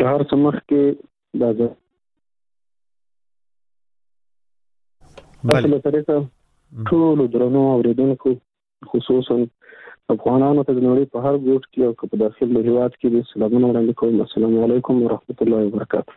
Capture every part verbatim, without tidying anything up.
هر څه مخکې دا ده بله طریقه ټولو درنو اورېدونکو خصوصا افغانانو ته د نړۍ په هر ګوټ کې او په داخل د هېواد کې د سلامونه وړاندې کوم. السلام علیکم ورحمت الله وبرکاته.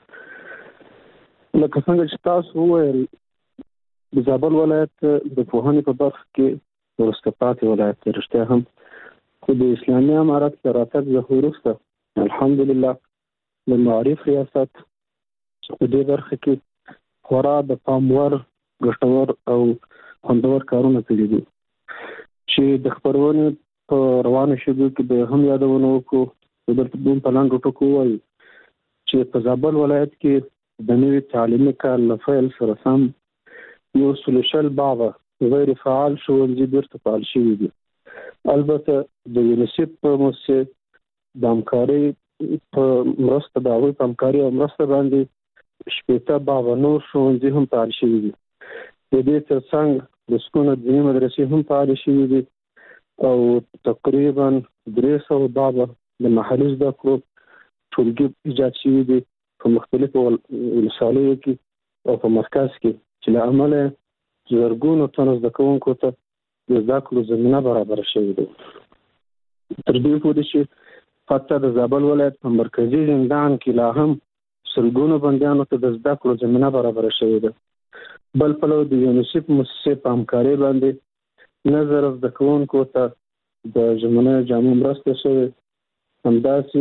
لکه څنګه چې تاسو وویل د زابل ولایت د پوهنې په برخه کې وروسته پاتې ولایت دی. رښتیا هم خو د اسلامي امارت له راتګ څخه وروسته الحمدلله د معارف ریاست په دې برخه کې خورا د پام وړ ګټور او خوندور کارونه کړي دي چې د خپرونې په روانو شېبو کې به هم یادونه وکړو. دلته دوم په لاندې ټکو وایي چې په زابل ولایت کې د نوي تعلیمي کال له پیل سره سم یو سل شل باغه غیر فعال ښوونځي بیرته فعال شوي دي. البته د یونیسف په مؤسسې د همکارۍ په مرسته د هغوی په همکاري او مرسته باندې شپېته باغه نور ښوونځي هم فعال شوي دي. د دې ترڅنګ د سکون دیني مدرسې هم فعال شوي دي او تقریبا درې سوه باغه د محلي زده کړو ټولګي ایجاد شوي دي په مختلفو ولسوالیو کې او په مرکز کې چې له امله زرګونو تنو زده کوونکو ته د زده کړو زمینه برابره شوې ده. تر دې پورې چې حتی د زابل ولایت په مرکزي زندان کې لا هم سلګونو بندیانو ته د زده کړو زمینه برابره شوې ده. بل پلو د یونیسف مؤسسې په همکارۍ باندې نظر زده کوونکو ته د ژمنیو جامو مرسته شوې. همداسې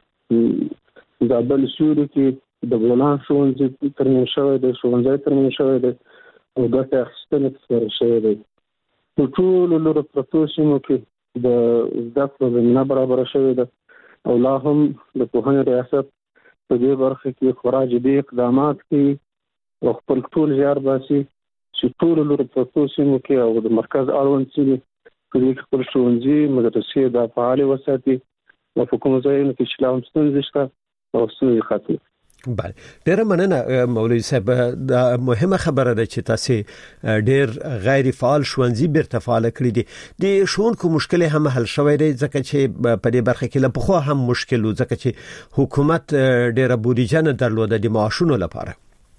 زابل سیوري کې د بولان ښوونځي ترمیم شوی دی، ښوونځی ترمیم شوی دی او ګټه اخیستنې ترسره شوې دی. په ټولو لرو پرتو سیمو کې د زده کړو زمینه برابره شوې ده او لا هم د پوهنې ریاست په دې برخه کې خورا جدي اقدامات کوي او خپل ټول زیار باسي چې ټولو لرو پرتو سیمو کې او د مرکز اړوند سیمې په دې کې خپل ښوونځي مدرسې دا فعالې وساتي او په کومو ځایونو کې چې لا هم ستونزې شته او ستونزې ختمې. بله، ډیره مننه مولوي صاحب. دا مهمه خبره ده چې تاسو ډیر غیر فعال ښوونځي بیرته فعال کړی دي. د ښوونکو مشکل هم حل شوی دی ځکه چې په دې برخه کې له پخوا هم مشکل و ځکه چې حکومت ډیره بودیجه نه درلوده د معاشونو لپاره.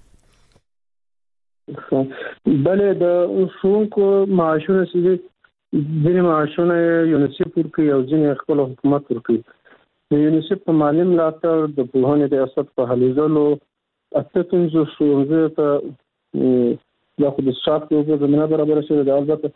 بله، د ښوونکو معاشونه چې ځینې معاشونه یونیسف ورکوي او ځینې خپل حکومت ورکوي. د یونیسف په مالي ملاتړ د پوهنې ریاست په هلې ځلو اته پنځوس ښوونځیو ته دا خو د څښاک د اوبو زمینه برابره شوې ده. البته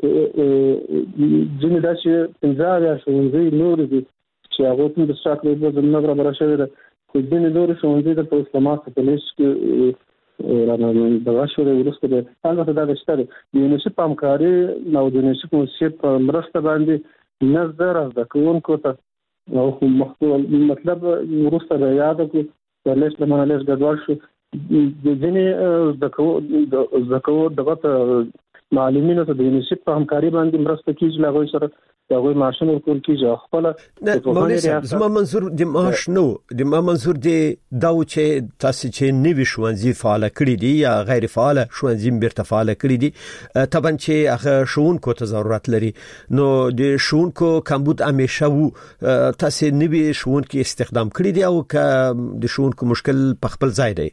ځینې داسې پنځه اویا ښوونځي نور دي چې هغوی ته د څښاک د اوبو زمینه برابره شوې ده، خو ځینې نور ښوونځي دلته اوس له ماسته په لیست کې رانه دغه شوی وروسته دی. البته دا شته د یونیسف په همکاري او د یونیسف مؤسسې په مرسته باندې نه زره زده کوونکو ته او مطلب وروسته د یاد کړو د لیست له منه لیست ګډوډ شو. ځینې زده کوو دغه معلمینو ته د یونیسف په همکاري باندې مرسته کیږي، له هغوی سره د هغوی معاشونه ورکول کیږي. خپل زما منظور د معاش نو د ما منظور دی دا و چې تاسو چې نوي ښوونځي فعال کړی دي یا غیر فعال ښوونځي بیرته فعال کړی دي، طبعا چې هغه ښوونکو ته ضرورت لري، نو د ښوونکو کمبود همیشه وو. تاسو نوي ښوونکي استخدام کړی دي او که د ښوونکو مشکل په خپل ځای دی؟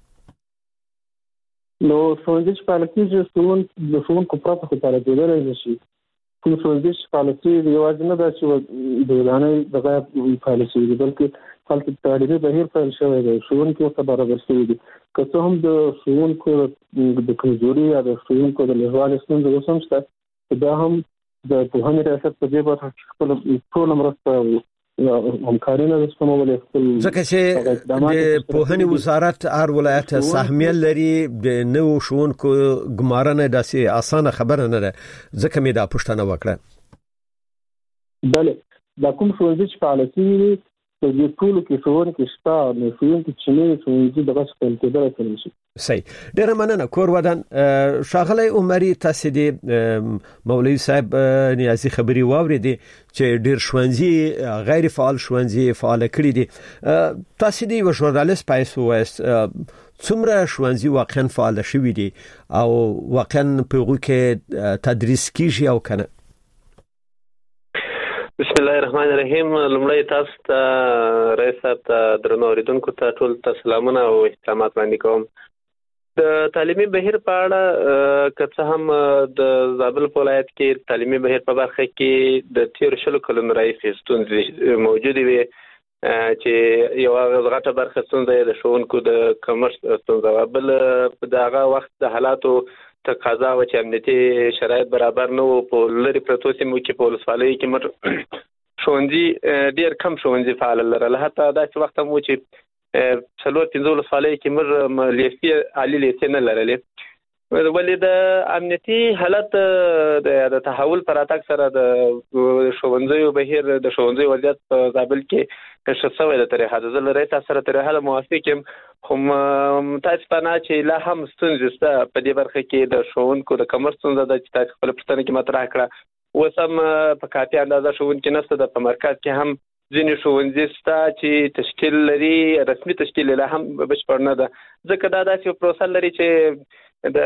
نو ښوونځي چې فعال کېږي د ښوونکو پرته خو فعال کېدلی نه شي. کوم ښوونځي چې فعال شوي دي یوازې نه ده چې د ودانۍ دغه فعال شوي دي، بلکې هلته تعلیمي بهیر پیل شوی دی، ښوونکي ورته برابر شوي دي. که څه هم د ښوونکو د کمزوري یا د ښوونکو د لږوالي ستونزه اوس هم شته، دا هم د پوهنې ریاست په دې برخه کې خپله ټوله مرسته همکاري نه سمولې. خپل ځکه چې د پوهنې وزارت هر ولایت سهمیه لري، د نوو ښوونکو ګمارنه داسې اسانه خبره نه ده، ځکه مې دا پوښتنه وکړه. بله، دا کوم ښوونځي چې فعال شوي دي په دې ټولو کې ښوونکي شته، نو ښوونکي چې نوي ښوونځي دغه پیل کېدلی کولی شي. صحیح، ډیره مننه. کور ودان ښاغلی عمري، تاسو د مولوي صاحب نیازي خبري واورېدې چې ډیر ښوونځي غیر فعال ښوونځي فعال کړي دي. تاسو د یو ژورنالیست پایسو وایست څومره ښوونځي واقعا فعال شوي دي او واقعا په هغو کې تدریس کیږي او کنه؟ بسم الله الرحمن الرحیم. لومړی تاسو ته رئیس صاحب ته درنو اوریدونکو ته ټول ته سلامونه او احترامات وړاندې کوم. د تعلیمي بهیر په اړه که څه هم د زابل په ولایت کې تعلیمي بهیر په برخه کې د تیر شلو کلونو راهیسې ستونزې موجودې وي چې یو غټه برخه ستونزه د ښوونکو د کمښت ستونزه وه. بل په دغه وخت د حالاتو تقاضا وه چې امنیتي شرایط برابر نه وو. په لرې پرتو سیمو کې په ولسوالیو کې موږ ښوونځي ډېر کم ښوونځي فعال لرل. حتی داسې وخت هم و چې څلور پنځه ولسوالیو کې موږ لیسې عالي لیسې نه لرلې. ولې د امنیتي حالت د تحول پر راتګ سره د ښوونځیو بهیر د ښوونځیو وضعیت په زابل کې ښه شوی د تر حده. زه له رئیس صاحب سره تر حده موافق یم، خو متاسفانه چې لا هم ستونزې شته په دې برخه کې. د ښوونکو د کمښت ستونزه ده چې تاسو خپله پوښتنه کې مطرح کړه. اوس هم په کافي اندازه ښوونکي نشته. د په مرکز کې هم ځینې ښوونځي شته چې تشکیل لري، رسمي تشکیل لا هم بشپړ نه ده، ځکه دا داسې یو پروسه لري چې د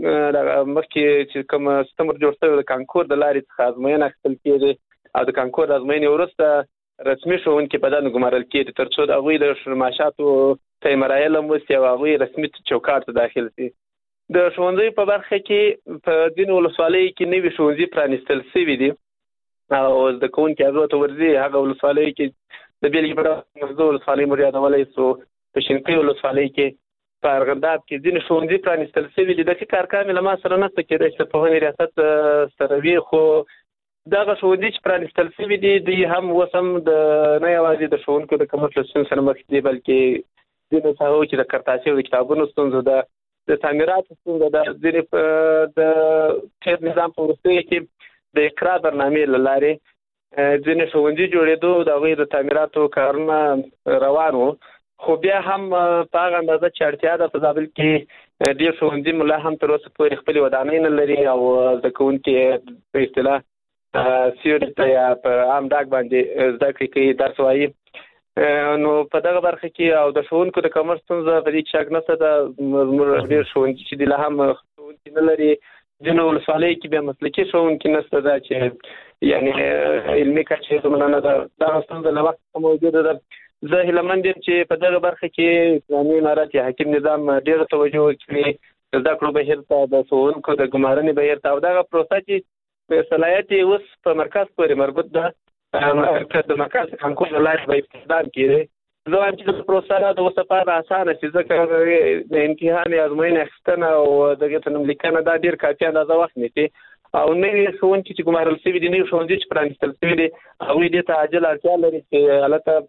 مخکې چې کوم سیستم جوړ شوی د کانکور د لارې څخه ازموینه اخیستل کېږي او د کانکور د ازموینې وروسته رسمي ښوونکي په دنده ګمارل کېږي تر څو د هغوی د معاشاتو ته مراحل هم وسي او هغوی رسمي چوکاټ ته داخل شي. د ښوونځیو په برخه کې په ځینو ولسوالیو کې نوي ښوونځي پرانیستل شوي دي او زده کوونکي هغو ته ورځي. هغه ولسوالیو کې د بېلګې په ډول مزدو ولسوالۍ مو یادولی سو، په شینقۍ ولسوالۍ کې، په ارغنداب کې ځینې ښوونځي پرانیستل شوي دي. دقیق ارقام له ما سره نشته، کېدای شي د پوهنې ریاست سره وي، خو دغه ښوونځي چې پرانیستل شوي دي دوی هم اوس هم د نه یوازې د ښوونکو د کمښت له ستونزې سره مخ دي، بلکې ځینو ساحو کې د کارتاسي او د کتابونو ستونزه ده، د تعمیراتو ستونزه ده. ځینې د تېر نظام په وروستیو کې د اقرا برنامې له لارې ځینې ښوونځي جوړېدو، د هغوی د تعمیراتو کارونه روان وو، خو بیا هم په هغه اندازه چې اړتیا ده په زابل کې ډېر ښوونځي ملا هم تر اوسه پورې خپلې ودانۍ نه لري او زده کوونکي په اصطلاح سیوري ته یا په عام ډاګ باندې زده کړې کوي، درس وایي. نو په دغه برخه کې او د ښوونکو د کمښت ستونزه په دې کې شک نشته ده. زموږ ډېر ښوونځي چې دي لا هم ښوونکي نه لري. ځینو ولسوالیو کې بیا مسلکي ښوونکي نشته ده چې یعنې علمي کچې دومره نه ده. دغه ستونزه له وخته موجوده ده. زه هیلهمند یم چې په دغه برخه کې اسلامي امارت یا حاکم نظام ډېره توجه وکړي د زده کړو بهیر ته، د ښوونکو د ګمارنې بهیر ته، او دغه پروسه چې صلاحیت یې اوس په مرکز پورې مربوط ده، د مرکز کانکور له لارې به استخدام کېږي. زه وایم چې د پروسه د اوس لپاره اسانه شي، ځکه د امتحان یا ازموینې اخیستنه او دغې ته نوم لیکنه دا ډېر کافي اندازه وخت نیسي او نوي ښوونکي چې ګمارل شوي دي، نوي ښوونځي چې پرانیستل شوي دي، هغوی دې ته عاجل اړتیا لري چې هلته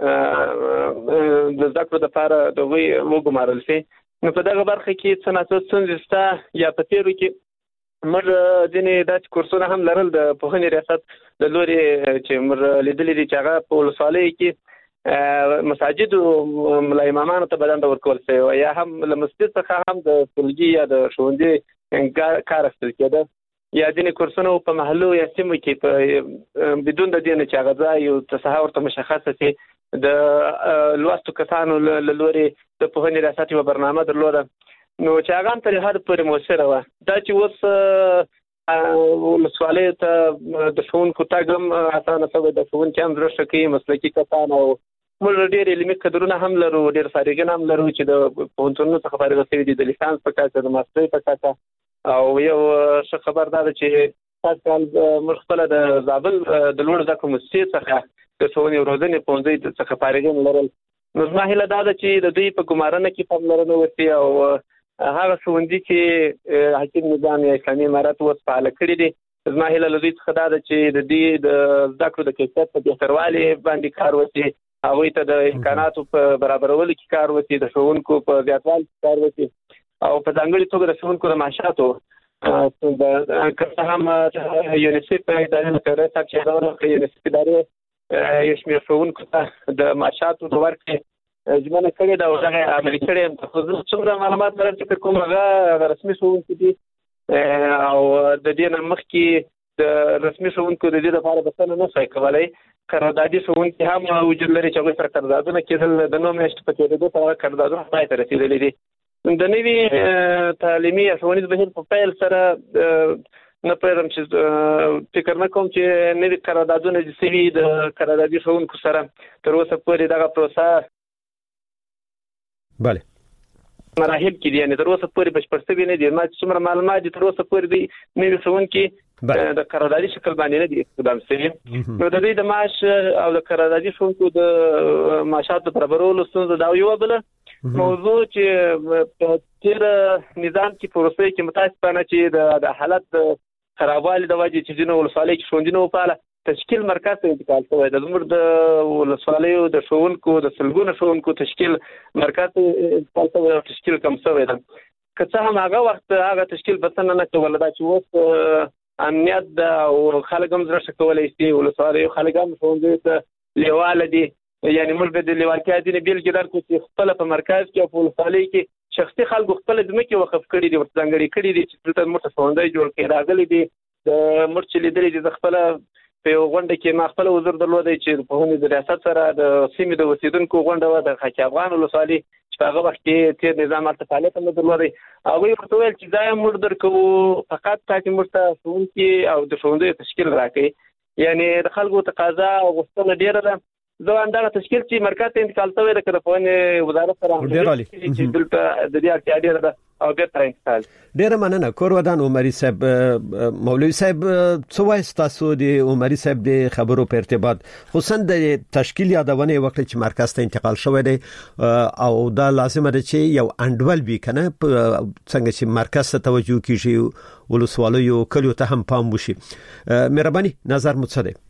د زده کړو دپاره د هغوی وګمارل شي. نو په دغه برخه کې څه ناڅه ستونزې شته. یا په تېرو کې موږ ځینې داسې کورسونه هم لرل د پوهنې ریاست د لورې چې موږ لیدلي دي چې هغه په ولسوالیو کې مساجدو ملا امامانو ته به دنده ورکول شوې وه، یا هم له مسجد څخه هم د ټولګي یا د ښوونځي کار اخیستل کېده، یا ځینې کورسونه په محلو یا سیمو کې په بدون د دې نه چې هغه ځای یو تصحه ورته مشخصه شي د لوستو کسانو له لورې د پوهنې ریاست یوه برنامه درلوده، نو چې هغه هم تر حده پورې مؤثره وه. دا چې اوس ولسوالیو ته د ښوونکو تګ هم اسانه شوی، د ښوونکي هم زړه ښه کوي مسلکي کسان، او موږ ډېر علمي کدرونه هم لرو، ډېر فارغین هم لرو چې د پوهنتونونو څخه فارغ شوي دي، د لیسانس په کچه، د ماسټرۍ په کچه. او یو ښه خبر دا ده چې هر کال موږ خپله د زابل د لوړ زده کړو موسسې څخه د ښوونې او روزنې پوهنځي څخه فارغین لرل. نو زما هیله دا ده چې د دوی په ګمارنه کې پاملرنه وشي او هغه ښوونځي چې حاکم نظام یا اسلامي امارت اوس فعاله کړي دي، زما هیله له دوی څخه دا ده چې د دې د زده کړو د کیفیت په بهتروالي باندې کار وشي، هغوی ته د امکاناتو په برابرولو کې کار وشي، د ښوونکو په زیاتوالي کې کار وشي، او په ځانګړې توګه د ښوونکو د معاشاتو که څه هم یونیسف ادارې لکه رئیس صاحب چې یادونه وکړه، یونیسف ادارې یو شمېر ښوونکو ته د معاشاتو د ورکړې ژمنه کړې ده او دغه یې عملي کړې یم. خو زه څومره معلومات لرم چې فکر کوم هغه رسمي ښوونکي دي او د دې نه مخکې د رسمي ښوونکو د دې لپاره بسنه نه شوی کولی. قراردادي ښوونکي هم وجود لري چې هغوی سره قراردادونه کېدل، د نوو میاشتو په تېرېدو سره قراردادونه پای ته رسېدلي دي. د نوي تعلیمي یا ښوونیز بهیر په پیل سره نه پېرم چې فکر نه کوم چې نوي قراردادونه د سوي د قراردادي ښوونکو سره تر اوسه پورې دغه پروسه بله مراحل کې دي، یعنی تر اوسه پورې بشپړ شوی نه دي. ما چې څومره معلومات دي تر اوسه پورې دي نوي ښوونکي د قراردادي شکل باندې نه دي اقدام شوي. نو د دوی د معاش او د قراردادي ښوونکو د معاشاتو برابرولو ستونزه دا یو بله موضوع چې په تیر نظام کې پروسې کې متاسفانه چې د حالت خرابوالي د وجې چې ځینو ولسوالۍ کې ښوونځي نه وپاله تشکیل مرکز ته انتقال شوی د زموږ د ولسوالیو د ښوونکو د سلګونو ښوونکو تشکیل مرکز ته انتقال شوی او تشکیل کم شوی ده. که څه هم هغه وخت هغه تشکیل بسنه نه کوله دا چې اوس امنیت او خلک هم زړه ښه کولی شي، ولسوالیو خلک هم ښوونځیو ته لیواله دي، یعنی موږ به د لیوالتیا ځینې بېلګې درکړو چې خپله په مرکز کې او په ولسوالۍ کې شخصي خلکو خپله ځمکې وقف کړي دي، ورته ځانګړې کړي دي چې دلته موږ ته ښوونځی جوړ کړي راغلي دي. د موږ چې لیدلي دي زه خپله په یو غونډه کې ما خپل وزیر درلودی چې په پوهنې د ریاست سره د سیمې د اوسیدونکو غونډه وه د خاک افغان ولسوالۍ چې په هغه وخت کې تېر نظام هلته فعالیت هم نه درلودی. هغوی ورته ویل چې دا یې موږ درکوو فقط تاسې موږ ته ښوونکي او د ښوونځیو تشکیل راکوي. یعنی د خلکو تقاضا او غوښتنه ډېره ده. زه همدغه تشکیل چې مرکز ته انتقال شوی ده که د پوهنې وزارت سره چې دلته د دې اړتیا ډېره ده او بیرته انتقال. ډېره مننه. کور ودان عمري صاحب، مولوي صاحب څه وایي ستاسو د عمري صاحب د خبرو په ارتباط خصوصا د تشکیل یادونه وکړه چې مرکز ته انتقال شوی دی او دا لازمه ده چې یو انډول وي کنه څنګه چې مرکز ته توجه کیږي ولسوالیو کلیو ته هم پام وشي. مهرباني نظر مو څه دی؟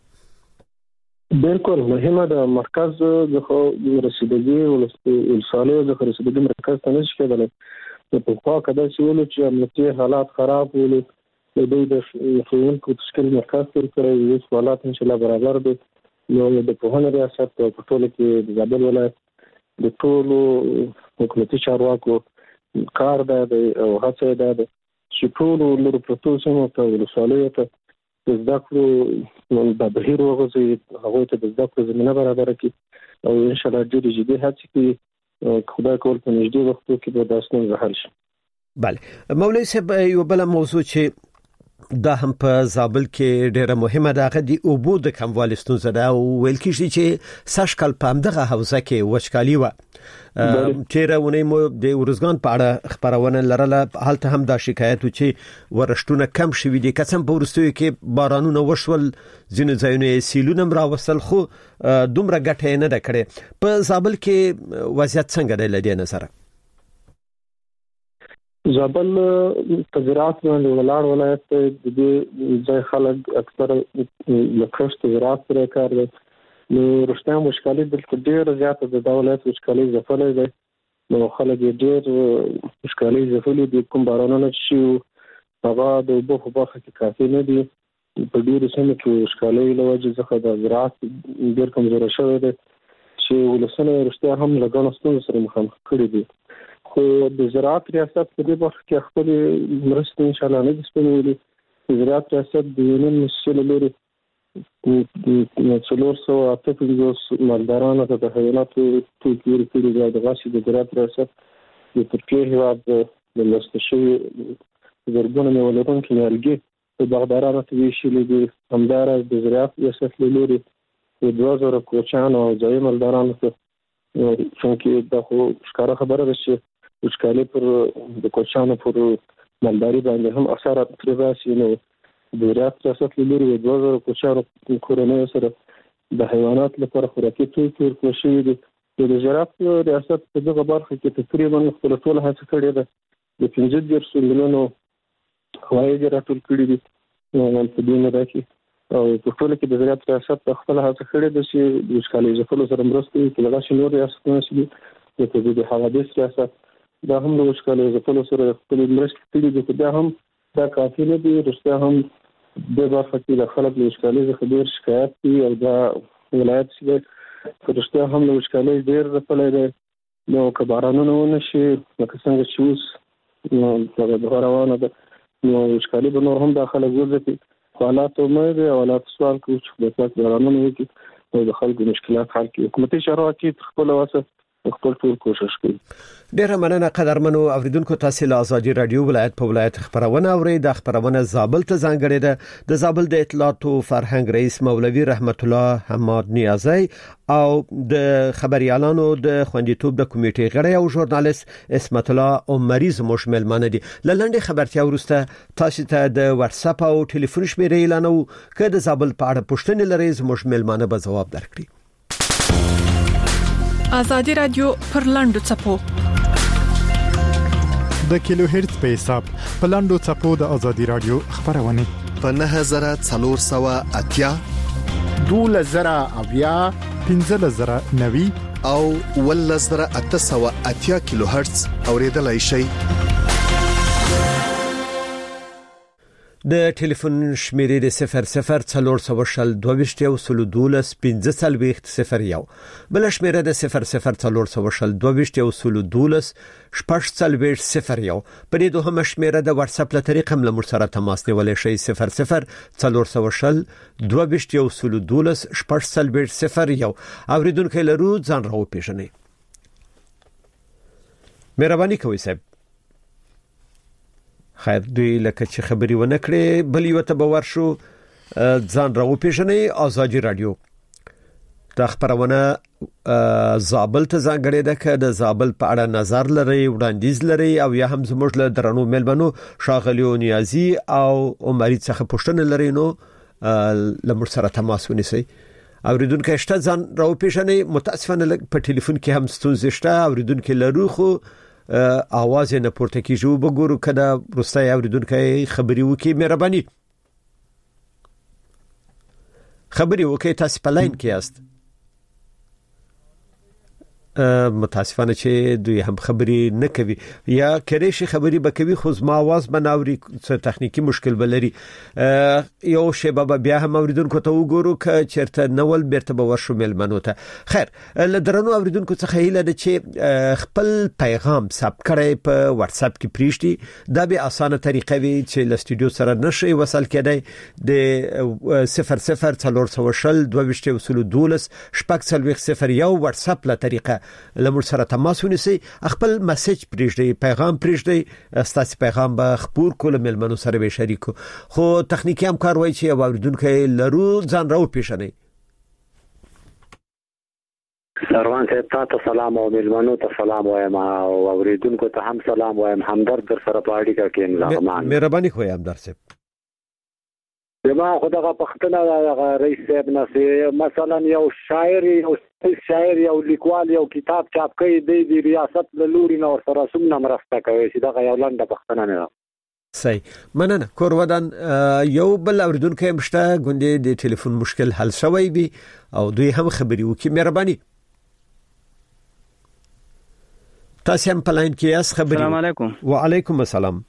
بالکل مهمه ده. مرکز د رسیدګي ولسوالیو د رسیدګي مرکز ته نشي کېدلی. په خوا کده چې ولې چې امنیتي حالات خراب ولې د دوی د ښوونکو تشکیل مرکز تر کړی یو سوالات ان شاء الله برابر دي. نو د پوهنې ریاست په ټولو کې د زابل ولایت د ټولو حکومتي چارواکو کار ده او هڅه ده چې ټولو لرو پروتو سمو ته ولسوالیو ته د زده کړو د بهیر وغځي هغه ته د زده کړو زمینه برابر کړي او ان شاء الله ډېر جدي هڅې کوي. خدای کول په نږدې وختو کې به دا ستونزه حل شي. بله مولوي صاحب یو بل موضوع چې دا هم په زابل کې ډیره مهمه ده هغه د اوبو د کموالي ستونزه ده او ویل کېږي چې سږکال په همدغه حوزه کې وچکالي وه. تیرونه مو د ورزګان په اړه خبرونه لرله، هلته هم دا شکایت و چې ورشتونه کم شوي دي، کڅم په ورستوي کې بارانونه وشول، ځینې ځایونه سیلونه راوصل، خو دومره ګټه نه ده کړې. په زابل کې وضعیت څنګه دی لدې نظر؟ زابل په زراعت باندې ولاړ ولایت د دې ځای خلک اکثر لکشت زراعت سره کار کوي. نو رښتیا مشکلې دلته ډېر زیاته د دولت مشکلې ځپلې ده. نو خلک ډېر مشکلې ځپلې دي. کوم بارانونه چې هغه د اوبو په برخه کې کافي نه دي. په ډېرو سیمو کې مشکلې له وجې څخه د زراعت ډېر کمزوری شوی دی چې ولسونه رښتیا هم له ګڼو ستونزو سره مخامخ کړي دي. خو د زراعت ریاست په دې برخه کې خپلې مرستې ان شاء الله نه دي سپمولي. د زراعت ریاست د یونین مسؤل لري څلور سوه اته پنځوس مالدارانو ته د حیواناتو توکي ورکړي دي. د غاښي د زراعت ریاست د ترکیې هېواد د لوستل شوي زرګونه میوه لرونکي نیالګي په باغدارانو ته ویشلي دي. همداراز د زراعت ریاست له لوري د دوه زره کوچیانو او ځایي مالدارانو ته چونکې دا خو ښکاره خبره ده چې وچکالي پر د کوچیانو پر مالداري باندې هم اثرات پرې راسي. نو د زراعت ریاست له لوري د دوه زره کوچیانو کورنیو سره د حیواناتو لپاره خوراکي توکي ورکړل شوي دي. د زراعت ریاست په دغه برخه کې تقریبا خپله ټوله هڅه کړې ده. د پنځه دېرش میلیونو عواید یې راټول کړي دي په دې موده کې او په ټوله کې د زراعت ریاست خپله هڅه کړې ده چې د وچکالۍ ځپلو سره مرسته وکړي. په دغسې نور ریاستونه چې دي لکه د حوادث ریاست دا هم د وچکالۍ ځپلو سره خپلې مرستې کړي دي، خو بیا هم دا کافي نه دي. رښتیا هم دې برخه کې د خلک له وچکالۍ څخه ډېر شکایت کوي او دا ولایت چې دی په رښتیا هم له وچکالۍ ډېر ځپلی دی. نو که بارانونه ونه شي لکه څنګه چې اوس نو دغه دغه روانه ده نو وچکالي به نور هم دا خلک وځپي. خو حالات امید دی او حالات سوال کوو چې خدای پاک بارانونه وکړي او د خلکو مشکلات حل کړي. حکومتي چارواکي تر خپله وسه خپل ټول کوشش کوي. ډیره مننه قدرمنو اوریدونکو، تاسو له ازادي رادیو ولایت په ولایت خبرونه اورئ. د خبرونه زابل ته ځانګړې ده. د زابل د اطلاعات او فرهنګ رئیس مولوي رحمت الله حماد نیازی او د خبريالانو د خوندیتوب د کمیټې غړی او ژورنالیست اسمت الله عمری زموږ ملمانه دي. لاندې خبرتیا ورسته تاسو ته د واتس اپ او ټلیفون شمیرې اعلانو کړه. د زابل په اړه پوښتنې لرئ زموږ ملمانه به ځواب درکړي. ازادي رادیو پر لاندو چپو د کیلو هرتز په حساب په لاندو چپو د ازادي رادیو خبرونه په نه هزار څلور سوه اتیا دوله زره اویا پنځه زره نوي او ول زره اته سوه اتیا کیلو هرتز اوریدلای شئ. د ټلیفون شمیرې د صفر صفر څلور سوه شل دوه یو سل دولس پنځه څلوېښت صفر یو، بل شمیره د صفر صفر څلور سوه شل دوه یو سل دولس شپږ څلوېښت صفر یو. په دې دوهمه شمیره د واتس اپ له طریقې هم له موږ سره تماس نیولای شئ. صفر صفر څلور سوه شل دوه یو سل دولس شپږ څلوېښت صفر یو. اوریدونکو لرو ځان راو پیژنئ. مهرباني کوئ صاحب. خیر دوی لکه چې خبري ونه کړې بل یو ته باور شو. ځان راو پیژنئ. ازادي رادیو د خبرونه زابل ته ځانګړې ده. که د زابل په اړه نظر لري، وړاندیز لري او یا هم زموږ له درنو ملمنو ښاغلي نیازی او عمری څخه پوښتنه لري نو لمر سره تماس ونیسئ. اوریدونکو شته ځان راو پیژنئ. متاسفانه په ټلیفون کې هم ستونزې شته. اوریدونکو لرو خو اواز نه پورته کیږي. وګورو کله روستای اوریدونکو خبري وکي. مهرباني خبري وکي. تاسو په لاین کې یاست. متاسفانه چې دوی هم خبري نه کوي یا کړي شي خبري به کوي خو زما आवाज بناوري څه تخنیکی مشکل بلري. یو شی بابا بیا هم اوریدونکو ته وګورو ک چیرته نول بیرته به ورشو ملمنو ته. خیر ل درنو اوریدونکو څخه هیله ده چې خپل پیغام ثبت کړئ په واتس اپ کې پریشتي. دا به اسانه طریقه وي چې ل سټوډیو سره نشي وصل کېدای. د صفر صفر څلور سوه شل دوه یو سل دولس شپږ څلوېښت صفر یو واتس اپ له طریقه لمر سره تماس ونیسئ. خپل میسج پریږدئ، پیغام پریږدئ. ستاسو پیغام به خپور کول ملمنو سره به شریکو. خو تخنیکی هم کار وای چې اوریدونکو لرو ځان راو پیژنئ. روان ته تاسو سلام او ملمنو ته سلام وایم او اوریدونکو ته هم سلام وایم. همدرد در سره په اړیکه کې نظام. مهرباني کوئ همدرد صاحب. زما خدغه پختنه د رئیس صاحب نه مثلا یو شاعر یو شاعر یو لیکوال یو کتاب چاپ کوي د ریاست له لوري نو سره سمونه مرسته کوي چې دغه یو لنډه پختنه نه. صحیح مننه. کور ودان یو بل اوریدونکو مشته غونډې د ټلیفون مشکل حل شوی وي او دوی هم خبري وکي. مهرباني تاسو هم په لاین کې یاست. خبري. السلام علیکم. وعلیکم السلام.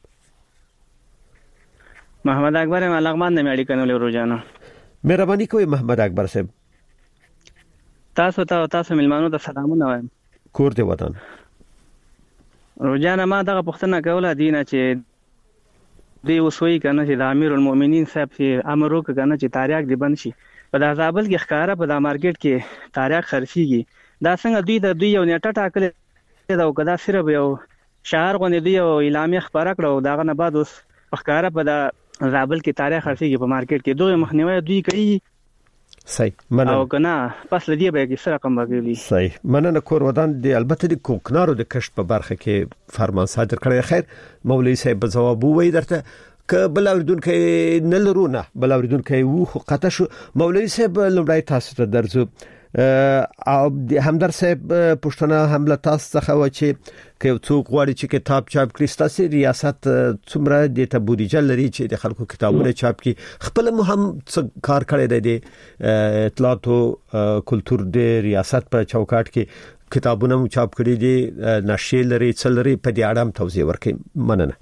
محمد اکبر ملغمان نه مېړی کنه روزانه. مهرباني کوئ محمد اکبر صاحب. تاسو ته تاسو ملمانو ته سلامونه وایم. کور دی وطن. روزانه ما دغه پښتنه کوله دینه چې دی وسوي کنه چې د امیر المؤمنین صاحب چې امر وکړ کنه چې تاریخ دی بند شي. په د زابل کې ښکارا په د مارکیټ کې تاریخ خرڅيږي. دا څنګه دوی د دوی یو نیټه ټاکل دا وکړه صرف یو شهر غونډې دی او اعلامیه خبره کړو. داغه نه بعد اوس ښکارا په د زابل کې تاریخ خرڅيږي په مارکیټ کې. دوی مخنیوي دوی کوي. صحیح مننه. او کنه پس لدی به کې سره کوم بګلی. صحیح مننه. کور ودان دی البته د کوکنارو د کشف په برخه کې فرمان صادر کړی. خیر مولوی صاحب جواب ووي درته ک بل اوریدونکو نه لرونه بل اوریدونکو وو خو قطه شو. مولوی صاحب لومړی تاسو ته درځو. او همدر صاحب پښتنه حمله تاسو څخه و چې که څوک غواړي چې کتاب چاپ کړي ستاسو ریاست څومره د ته بودیجه لري چې د خلکو کتابونه چاپ کړي. خپل مهم کار کړی دی د اطلاعات او کلچر د ریاست په چوکاټ کې کتابونه مو چاپ کړي دي. نشي لري څل لري په دې اړه هم توضیح ورکړئ. مننه.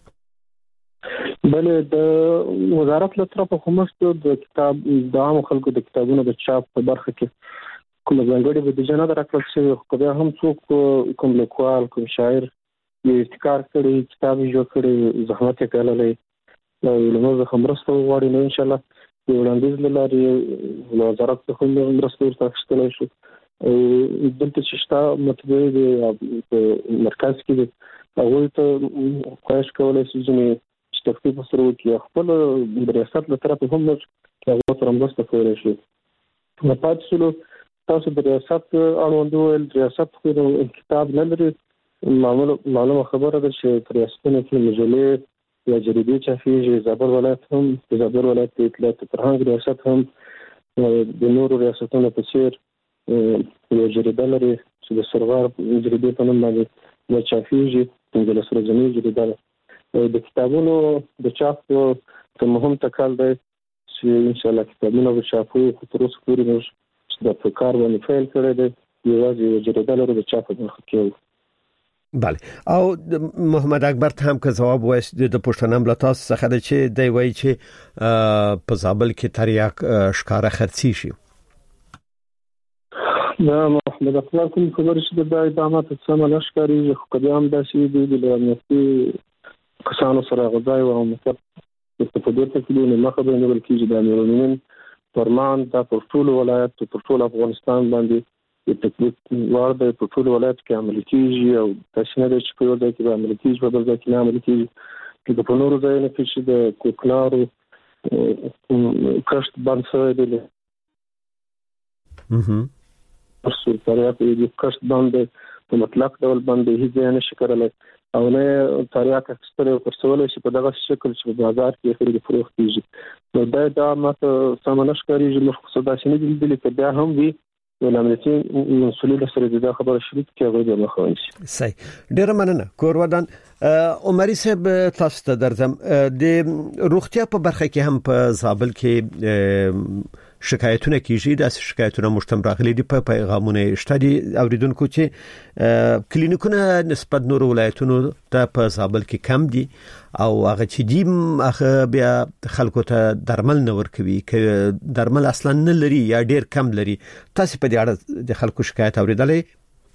بلې د وزارت له طرفه کومست د کتاب د عام خلکو د کتابونو د چاپ په برخه کې کوم ځانګړي بودیجه نه درکړل شوی. خو بیا هم څوک کوم لیکوال کوم شاعر یو ابتکار کړي کتاب جوړ کړي زحمت یې کړی او لمر خبرسته وغواړي نو ان شاء الله د وړاندیز لاري وزارت څخه مرسته ورته اخیستل شي دلته چې شته متوي د مرکز کې هغه ته کوښښ کولای شي چې تخفیف سره وکړي خپل د ریاست له طرفه هم هغه سره مرسته کولای شي. په پاتې شلو تاسو د ریاست اړوند ول ریاست خو کتاب نه لري، معلومه خبره ده چې ریاستونه کې مجلې یا جریدې چاپېږي. زابل ولایت هم د زابل ولایت د اطلاعات فرهنګ ریاست هم د نورو ریاستونو په څیر یو جریده لري چې د سرغار جریدې په نوم باندې د چاپېږي پنځلس ورځنۍ جریده ده. د کتابونو د چاپ ته مهم ټکل دی چې انشاءالله کتابونه به چاپو، خو تر اوسه پورې موږ د کار باندې فعال کړی دی، یوازې یو جریده لرو د چاپ په برخه کې. بله، او محمد اکبر ته هم که ځواب وایست د پښتنه مل تاسو څخه د چې دی وایي چې په زابل کې تریاک ښکارا خرڅی شي. دا محمد اکبر کوم خبر چې د اقدامات څخه نشکاري خو کله هم داسې دی د امنیتي کسانو سره غځای او مطلب په دې ته کې نه مخه به نه ورکیږي د امنیتي فرمان دا په ټول ولایت په ټول افغانستان باندې د تکلیف وړ د په ټول ولایت کې عملي کیږي او تاسو نه د چې په یو ځای کې عملي کیږي په بل ځای کې نه عملي کیږي چې په نورو ځایونو کې چې د کوکنارو کښت بند شوی دی. اها تاسو تریاک د کښت باندې په مطلق ډول باندې هیڅ نه شي کولای او نه تریاک اکثره ورسول شي په دغه شکل چې په بازار کې خرید فروخت کیږي. نو دا د ماته سامان ښکاري چې مخصوصه شنه دي چې بیا هم وي ولامتي مسؤلیت سره د خبره شریک کې غوډه مخاوي. صحیح، ډیر مننه. کورودان عمري صاحب تاسو ته درځم. د روغتیا په برخه کې هم په زابل کې شکایتونه کیږي، د شکایتونو مشتم راغلي دي په پیغامونه شته اوریدونکو چې کلینیکونه نسبت نور ولایتونو ته په زابل کې کم دي او هغه چې دي هغه بیا خلکو ته درمل نه ورکوي، ک درمل اصلا نه لري یا ډیر کم لري. تاسو په دې اړه د خلکو شکایت اوریدلې؟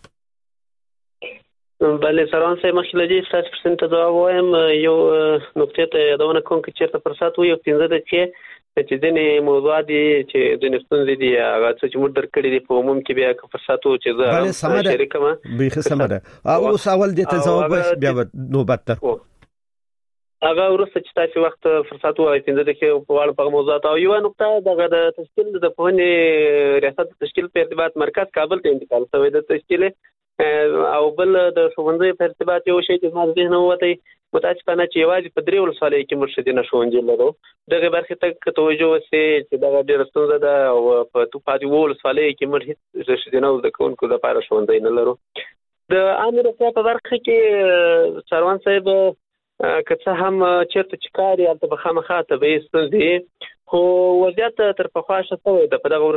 بله سلام سه مخکې لدی ستاسو پرسنت جواب وایم. یو نقطه ته یادونه کوم چې چیرته فرصت وي یو پنځه دقیقې چې دنه موضوع دي چې د نفتون دي هغه څه چې موږ درکړي دي په عموم کې بیا که فرصت و چې زه شریکم به خسمه او سوال دې ته جواب بیا نوبت تر هغه ورسته چې تاسو وخت فرصت وایي پنځه دقیقې په اړه په موضوع ته یو نقطه دغه د تشکیل د پوهنې ریاست تشکیل په ارتباط مرکز کابل ته انتقال شوی د تشکیل او بل د ښوونځي په ارتباط یو شی چې ما ذهن وته متاسفانه چې یوازې په درې ولسوالۍ کې مرشدینه ښوونځي لرو. دغه برخه ته توجه وسي چې دغه ډېر ستونزه ده او په تو پاتې ولسوالۍ کې موږ هیڅ مرشدینه او د کوونکو لپاره ښوونځي نه لرو. د عامه روغتیا په برخه کې سروان صاحب که څه هم چیرته چې کاري هلته به خامخا طبیعي ستونزې خو وضعیت تر پخوا ښه شوی ده. په دغه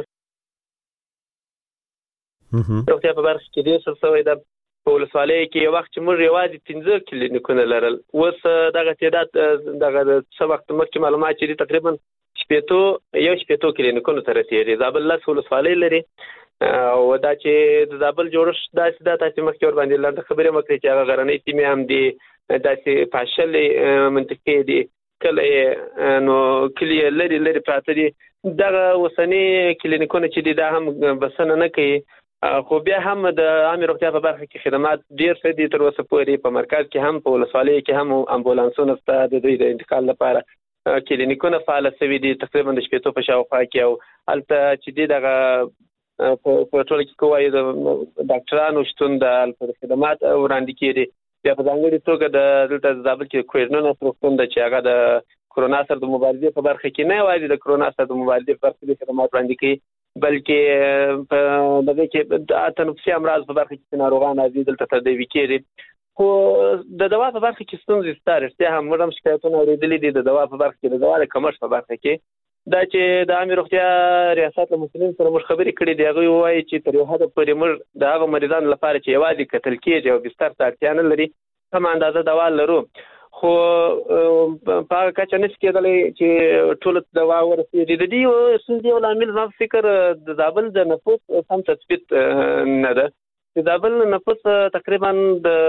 روغتیا په برخه کې ډېر ښه شوی ده. په ولسوالۍ کې یو وخت چې موږ یوازې پنځه کلینیکونه لرل، اوس دغه تعداد دغه څه وخت مخکې معلومات چې تقریبا شپېتو یو شپېتو کلینیکونو ته رسېږي. زابل لس ولسوالۍ لري او دا چې د زابل جوړښت داسې ده تاسو مخکې ور باندې لنډه خبرې وکړئ چې هغه غرنۍ سیمې هم دي، داسې پاشلې منطقې دي، کله نو کلی لري لري پراته دي. دغه اوسني کلینیکونه چې دي دا هم بسنه نه کوي خو بیا هم د عامه روغتیا په برخه کې خدمات ډیر ښه دي. تر اوسه پورې په مرکز کې هم په ولسوالۍ کې هم امبولانسونه شته د دوی د انتقال لپاره کلینیکونه فعال شوي دي تقریبا د شپېتو په شاوخوا کې او هلته چې دي دغه په ټوله کې کوایي د ډاکټرانو شتون د خدمات وړاندې کېږي. بیا په ځانګړې توګه د دلته زابل کې کویرنونه روغتون ده چې هغه د کرونا سره د مبارزې په برخه کې نه یوازې د کرونا سره د مبارزې په برخه کې خدمات وړاندې کوي بلکې په دغه کې د تنفسي امراض په برخه کې ناروغان راځي دلته تداوي کېږي. خو د دوا په برخه کې ستونزې شته. رښتیا هم موږ هم شکایتونه اورېدلي دي د دوا په برخه کې د دوا د کمښت په برخه کې. دا چې د عامه روغتیا ریاست له مسؤلینو سره موږ خبرې کړې دي هغوی وایي چې تر یو حده پورې موږ د هغو مریضانو لپاره چې یوازې کتل کېږي او بستر ته اړتیا نه لري سمه اندازه دوا لرو. خو په هغه کچه نشي کېدلی چې ټولو ته دوا ورسېږي. د دې ستونزې یو لامل زما په فکر د زابل د نفوس سم تثبیت نه ده. د زابل نفوس تقریبا د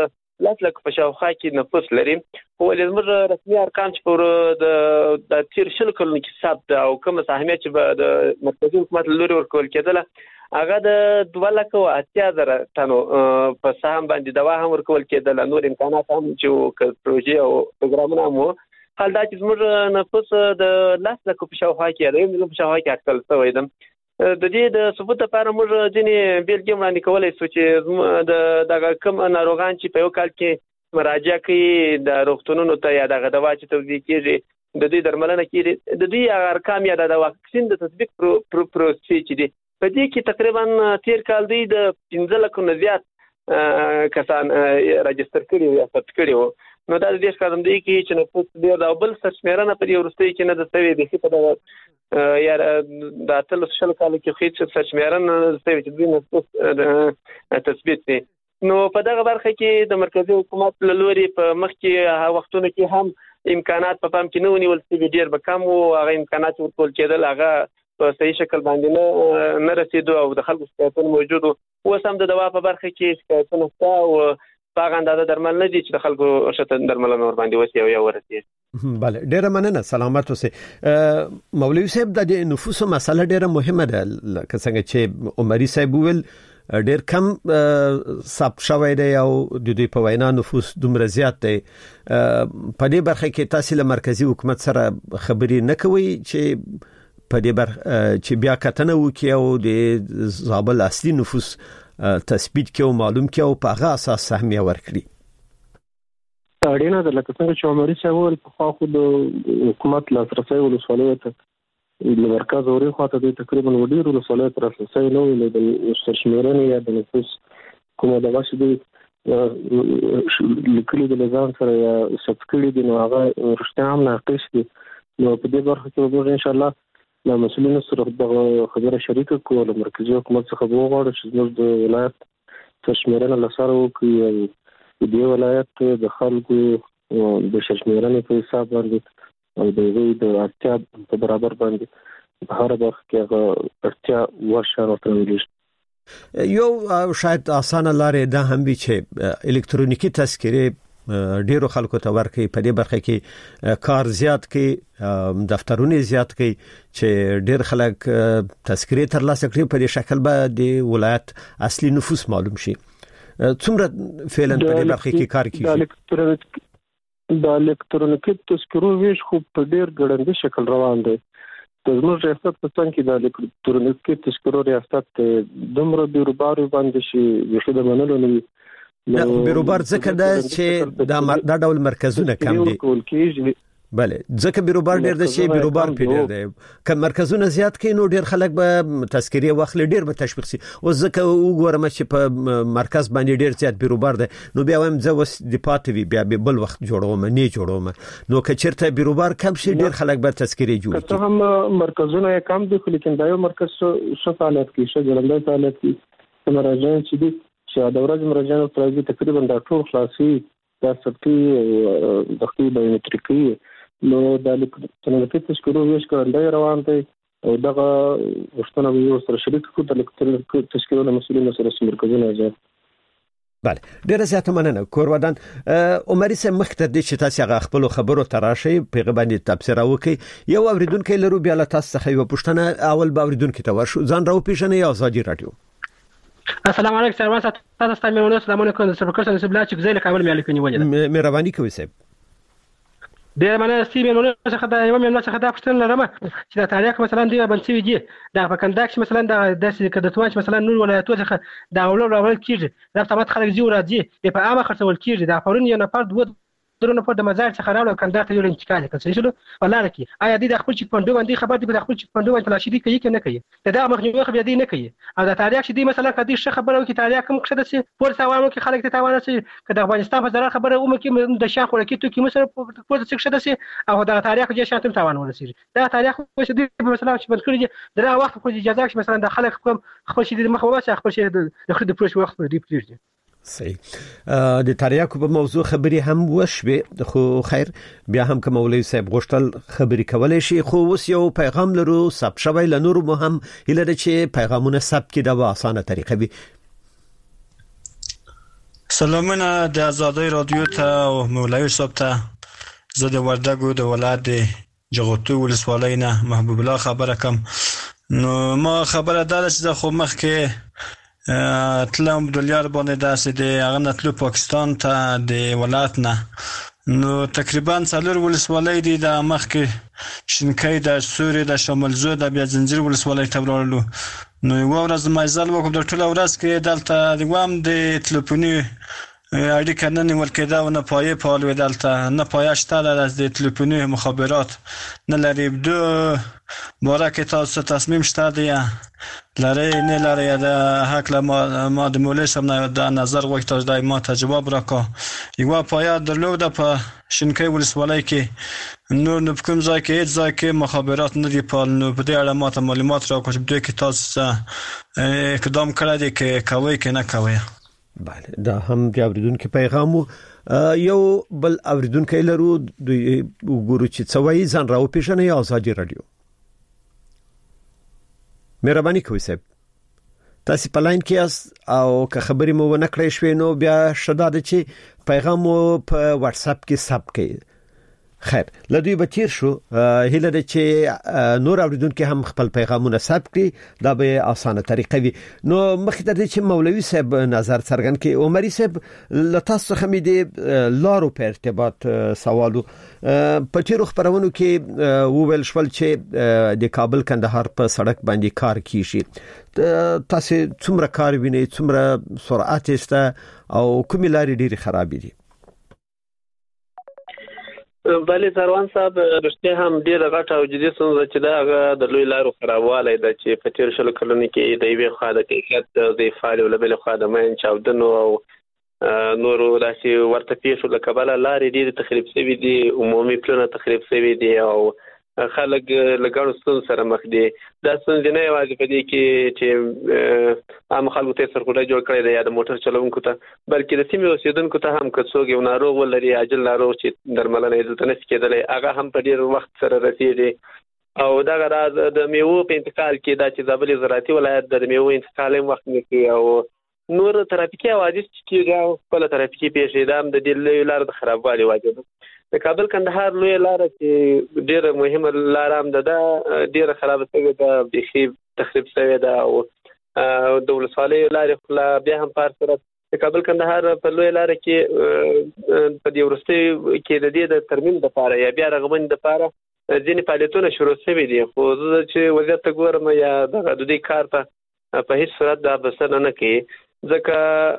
لاس لک په شاوخوا کې نفوس لري خو زموږ رسمي ارقام چې پر د تیر شل کلونو کې ثبت او کوم سهمیت چې د مرکزي حکومت لوري ورکول کېدله هغه د دوه لکه اتیا زره تنو په سهم باندې دوا هم ورکول کېدله نور امکانات هم چې پروژې او پروګرامونه مو حال دا چې زموږ نفوس د لاس لکه په شاوخوا کې دی موږ په شاوخوا کې اټکل شوی دی د دې د ثبوت لپاره موږ ځینې بیلګې وړاندې کولای شو چې د دغه کوم ناروغان چې په یو کال کې مراجعه کوي د روغتونونو ته یا دغه دوا چې توزیع کیږي د دې درملنه کیږي د دې ارقام یا د واکسین د تطبیق پروسې چې دي په دې کې تقریبا تیر کال دی د پنځه لکو نه زیات کسان راجستر کړي یا ثبت کړي نو دا د دې ښکارم دی کې چې نفوس ډېر دا بل سرشمیرنه په دې وروستۍ کې نه د سوي دي په دغه یا د اتلس شل کال کې خېټ سرشمیرنه سوي چې دوی نفوس تثبیت دي نو په دغه برخه کې د مرکزي حکومت له لوري په مخ کې وختونو کې هم امکانات په پام کې نه ونیول شوي ډېر به کم وو هغه امکانات ورکول کېدل هغه په صحیح شکل باندې نه نه رسیدو او د خلکو شکایتونه موجود وو اوس هم د دوا په برخه کې شکایتونه شته او باغ اندازه درمل نه دي چې د خلکو شته درمل نور باندې وسی او یا ورسي بله ډیره مننه سلامت اوسه مولوی صاحب د نفوس مسله ډیره مهمه ده لکه څنګه چې عمري صاحب ویل ډیر کم ثبت شوی دی او د دې په وینا نفوس دومره زیات دی په دې برخه کې تاسو له مرکزی حکومت سره خبرې نه کوي چې په دې بر چې بیا کتنه وکي او د زابل اصلي نفوس تثبیت کې او معلوم کې او په هغه اساس سهمیه ورکړي اړینه ده لکه څنګه چې عمري صاحب په خوا خو د حکومت لاسرسي ولسوالۍ ته د مرکز اوري خواته د تقریبا وډیر ولسوالۍ تر لاسرسي نه وي د سرشمیرنې یا د نفوس کومه دغه چې لیکلي د ځان سره یا ثبت کړي دي نو هغه رښتیا هم ناقص دي نو په دې برخه کې به ان شاء الله له مسؤلینو سره د خبره شریکه کوو له مرکزي حکومت څخه وغواړو چې زموږ د ولایت سرشمیرنه لسره وکړي او د دې ولایت د خلکو د سرشمیرنې په حساب باندې او د دې د اړتیا په برابر باندې په هر برخه کې هغه اړتیا ورشاره ترلاسه یو شاید اسانه لارې ده هم وي چې الکترونیکی تذکره ډیرو خلکو ته ورکړي په دې برخه کې کار زیات کړي دفترونه زیات کړي چې ډیر خلک تذکره ترلاسه کړي په دې شکل به د ولایت اصلي نفوس معلوم شي څومره فعلا په دې برخه کې کار کیږي د الکترونیکی تذکرو ویش خو په ډیر ګړندی شکل روان دی د زموږ ریاست په څنګه کې د الکترونیکی تذکرو ریاست دومره بیروبار باندې شي وشو د منلو نه دا بیروبار ځکه دا چې دا ډول مرکزونه کم دي بله ځکه بیروبار ډیر د شي بیروبار پیډر دی که مرکزونه زیات کین نو ډیر خلک به تذکریه واخلي ډیر به تشویق شي او ځکه وګورم چې په مرکز باندې ډیر زیات بیروبار دی نو بیا هم زه وس د پاتوي بیا بل وخت جوړوم نه جوړوم نو که چیرته بیروبار کم شي ډیر خلک به تذکریه جوړ کړي هم مرکزونه کم دي خو لیکن دا یو مرکز څه فعالیت کوي څه ګرځي فعالیت کوي مراجعین چې دي چې د ورځې مراجعینو ترځي تقریبا د ټول خلاصي د سبتي د خپل بایومټریکي نو د الکترونیکی تذکرو ویش کړنده روان دی او دغه وختونه به یو سره شریک کړو د الکترونیکی تذکرو مسؤلینو سره مرکزونه ځای بله ډیره زیاته مننه کورودان عمري سم مخته د چې تاسو هغه خپل خبرو تراشي پیغه باندې تبصره وکي یو اوریدونکو لرو بیا له تاسو څخه یو پوښتنه اول به اوریدونکو ته ورشو ځان راو پیژنې یا ازادي رادیو السلام علیکم سلام تاسو ته مې ونه سلام علیکم سرکرسن سبلا چې ځای له کابل مې الیکنی وجه مهرباني کوي صاحب ډیر مننه سیمه نو څخه دا یو مې څخه دا پښتنه لرم چې دا تاریخ مثلا دی بنسوي دي دا په کنداک مثلا دا د کډتوان مثلا نور ولایتو څخه دا اولو راول کیږي دا تمات خلک زیو راځي په عامه خرڅول کیږي دا فورن یو نفر دوه درونه په د مزار څخه راول کنداک ته یو انتقال کړي شلو ولاره کی آیا د خپل چک پندو باندې خبر دی په خپل چک پندو باندې تلاشي دي کوي کنه کوي دا مخنیوي خو دی نه کوي او دا تاریخ چې دی مثلا کدي ش خبرو کې تاریخ کوم څه دسي پور سوالو کې خلک ته تاوان سي کله افغانستان په ضرر خبره اومه کې د شاخ ورکې تو کې مثلا پور څه څه دسي او دا تاریخ کې شانتم تاوان ورسي دا تاریخ خو دی مثلا چې بل کړی دا وخت خو اجازه چې مثلا د خلک کوم خپل شي د مخواسه خپل شي د خپل د پروش وخت دی پلیږي صحیح د تاریخ په موضوع خبري هم وشوي خو خیر بیا هم کوم مولوی صاحب غوښتل خبري کولای شي خو اوس یو پیغام لرو سب شوی لنور مهم هله چې پیغامونه سب کې د اسانه طریقه وي سلامونه د آزادۍ رادیو ته او مولوي صاحب ته. زه د وردګو د ولایت د جغتو ولسوالۍ نه محبوب الله خبره کوم. نو ما خبره ده چې زه خو مخکې تلم دلیار باندې داسې د هغه نه تلو پاکستان ته د ولایت نه. نو تقریبا څلور ولسوالۍ دي د مخکې شینکۍ د سوري د شمال زو د بیا زنجیر ولسوالۍ ته ولاړلو. نو یو ورځ مزل وکړم د ټوله ورځ کې دلته د وام د تلیفوني اړیکه نه نیول کېده او نه پایې فعال وې دلته نه پایه شته د تلیفوني مخابرات نه لري. دو باره کې تاسو تصمیم شته دی لري نه لري د حق له ما د مولوي صاحب نه د نظر غوښتل تاسو دای ما ته جواب راکړه. یو پایه درلوده په شینکۍ ولسوالۍ کې نو نو کوم ځای کې هیڅ ځای کې مخابرات نه دی فعال. نو په دې اړه ما ته معلومات راکړه چې دوی کې تاسو اقدام کړی دی کې کوي کې نه کوي. بله دا هم د اوریدونکو پیغام یو بل اوریدونکو لرو دوی وګورو چې څوای ځان راو پیژنې آزادي رادیو. مهرباني کوئ صاحب تاسو په لاین کې یاست او که خبرې مو ونه کړې شوې نو بیا شداده چې پیغام مو په واتس اپ کې ثبت کړئ. خیر لدوی به تیر شو هله د چې نور اوریدونکو هم خپل پیغامونه ثبت کړي دا به اسانه طریقه وي. نو مخکې ته چې مولوي صاحب نظر څرګند کړي عمري صاحب لتاسو خمې د لارو په ارتباط سوالو په تیرو خبرونو کې وویل شول چې د کابل کندهار په سړک باندې کار کیږي. تاسو څومره کار وینئ څومره سرعت است او کومې لارې ډېرې خرابې دي؟ بله سروان صاحب رښتیا هم ډیره غټه او جدي ستونزه چې دا د لوی لارو خرابوالی ده چې په تیر شلو کلونو کې د یوې خوا د کیفیت د فعال او بلې خوا د مین چاودنو او نورو داسې ورته پیښو له کبله لارې ډېرې تخریب شوي دي، عمومي پلونه تخریب شوي دي او خلک له ګڼو ستونزو سره مخ دي. دا ستونزې نه یوازې په دې کې چې عام خلکو ته سرخوږی جوړ کړی دی یا د موټر چلوونکو ته، بلکې د سیمې اوسېدونکو ته هم که څوک یو ناروغ ولري عاجل ناروغ چې درملنه یې دلته نشي کېدلی هغه هم په ډېر وخت سره رسېږي. او دغه راز د میوو په انتقال کې دا چې زابل زراعتي ولایت د میوو انتقال هم وخت نه کوي او نور ترافیکي حوادث چې کېږي او خپله ترافیکي پیښې دا هم د دې لویو لارو د خرابوالي وجه ده. د کابل کندهار لویه لاره چې ډېره مهمه لاره هم ده دا ډېره خرابه شوې ده، بیخي تخریب شوې ده او د ولسوالیو لارې خو بیا هم په هر صورت د کابل کندهار په لویه لاره کې په دې وروستیو کې د دې د ترمیم دپاره یا بیا رغبنې دپاره ځینې فعالیتونه شروع شوي دي، خو زه چې وضعیت ته ګورم یا دغه د دې کار ته په هېڅ صورت دا بسنه نه کوي، ځکه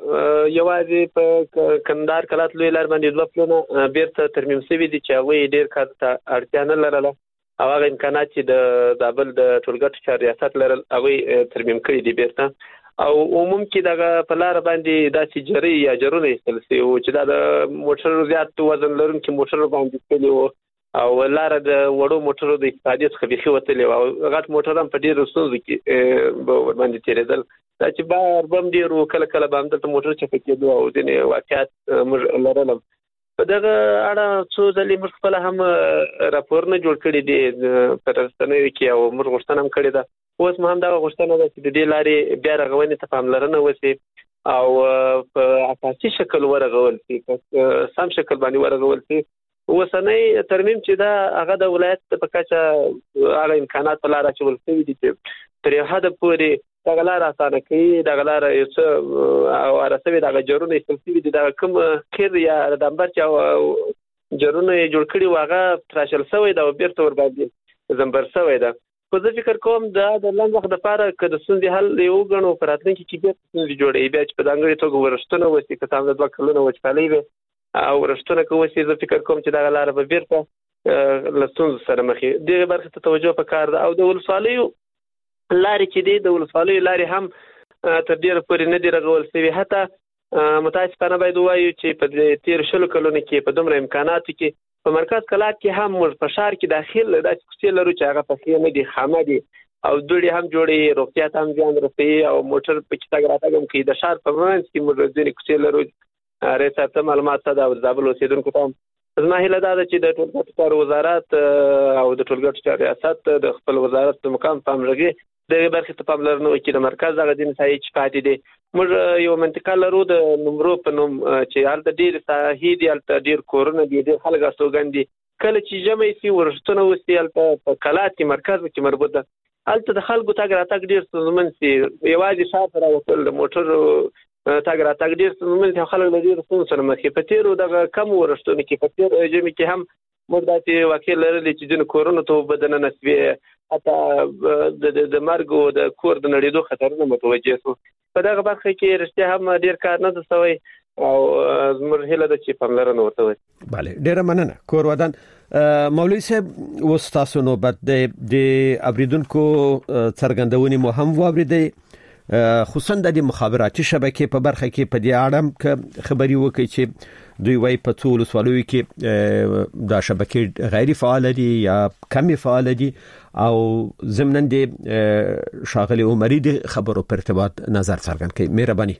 یوازې په کندهار کلات لوی لار باندې دوه پلونه بیرته ترمیم شوي دي چې هغوی ډېر کار ته اړتیا نه لرله او هغه امکانات چې د زابل د ټولګټو چار ریاست لرل هغوی ترمیم کړي دي بیرته. او عموم کې دغه په لاره باندې داسې جرۍ یا جرونه ایستل شوي وو چې دا د موټرو زیات وزن لرونکي موټرو باندې تللي وو او لاره د وړو موټرو د استفادې څخه بیخي وتلې وه او غټ موټر هم په ډېرو ستونزو کې به ورباندې تېرېدل. دا چې بار بم ډېر و کله کله به همدلته موټر چپه کېدو او ځینې واقعات موږ لرلم. په دغه اړه څو ځلې موږ خپله هم راپورونه جوړ کړي دي په رسنیو کې او موږ غوښتنه هم کړې ده. اوس مو هم دغه غوښتنه ده چې د دې لارې بیا رغونې ته پاملرنه وشي او په اساسي شکل ورغول شي، سم شکل باندې ورغول شي. اوسنی ترمیم چې دا هغه د ولایت په کچه هغه امکانات په لاره اچول شوي دي چې تر یو حده پورې دغه لاره اسانه کوي، دغه لاره یو څه هواره شوې دغه جرونه ایستل شوي دي، دغه کوم قیر یا ډمبر چې جرونه یې جوړ کړي وو هغه تراشل شوی ده او بیرته ورباندې زمبر شوی ده. خو زه فکر کوم دا د لنډ وخت دپاره که د ستونزې حل یې وګڼو په راتلونکي کې بیرته ستونزې جوړوي، بیا چې په ځانګړې توګه ورښتونه وشي که څه هم د دوه کلونه وچکالۍ وي او ورښتونه که وشي زه فکر کوم چې دغه لاره به بیرته له ستونزو سره مخ وي. دغې برخې ته توجه پکار ده او د ولسوالیو لارې چې دي د ولسوالیو لارې هم تر ډېره پورې نه دي رغول شوي. حتی متاسفانه باید ووایو چې په تېرو شلو کلونو کې په دومره امکاناتو کې په مرکز کلات کې هم موږ په ښار کې داخل داسې کوڅې لرو چې هغه پخې نه دي، خامه دي او دوړې هم جوړې، روغتیا ته هم زیان رسوي او موټر پکې تګ راتګ هم کوي. د ښار په منځ کې موږ ځینې کوڅې لرو. رئیس صاحب ته معلومات ته د زابل اوسېدونکو ته زما هیله دا ده چې د ټولګټو چارو وزارت او د ټولګټو چارو ریاست د خپل وزارت د مقام په همغږي د برخې ته پاملرنه وکړي. د مرکز هغه ځینې ساحې چې پاتې دي موږ یو منطقه لرو د نمرو په نوم چې هلته ډېرې ساحې دي، هلته ډېر کورونه دي، ډېر خلک استوګن دي. کله چې ژمی سي ورښتونه وسي هلته په کلات کې مرکز کې مربوط ده، هلته د خلکو تګ راتګ ډېر ستونزمن سي. یوازې شا ته راوتل د موټرو تګ راتګ ډېر ستونزمن سي، خلک له ډېرو ستونزو سره مخ دي. په تېرو دغه کمو ورښتونو کې په تېر ژمي کې هم موږ داسې واقع لرلې چې ځینو کورونو ته اوبه دننه سوې، حتی د مرګ او د کور د نړېدو خطرونه متوجه شو. په دغه برخه کې رښتیا هم ډېر کار نه دی شوی او زموږ هیله ده چې پاملرنه ورته وشي. بله، ډېره مننه کور ودان. مولوي صاحب، اوس تاسو نوبت دی د اوریدونکو څرګندونې مو هم واورېدئ، خصوصا د مخابراتي شبکې په برخه کې په دې اړه خبري وکړي چې دوی وايي په څو ولسوالیو کې دا شبکې غیر فعال دي یا کمی فعال دي، او ضمن د شاغلي عمري د خبرو پر ارتباط نظر څرګند کړي. مهرباني.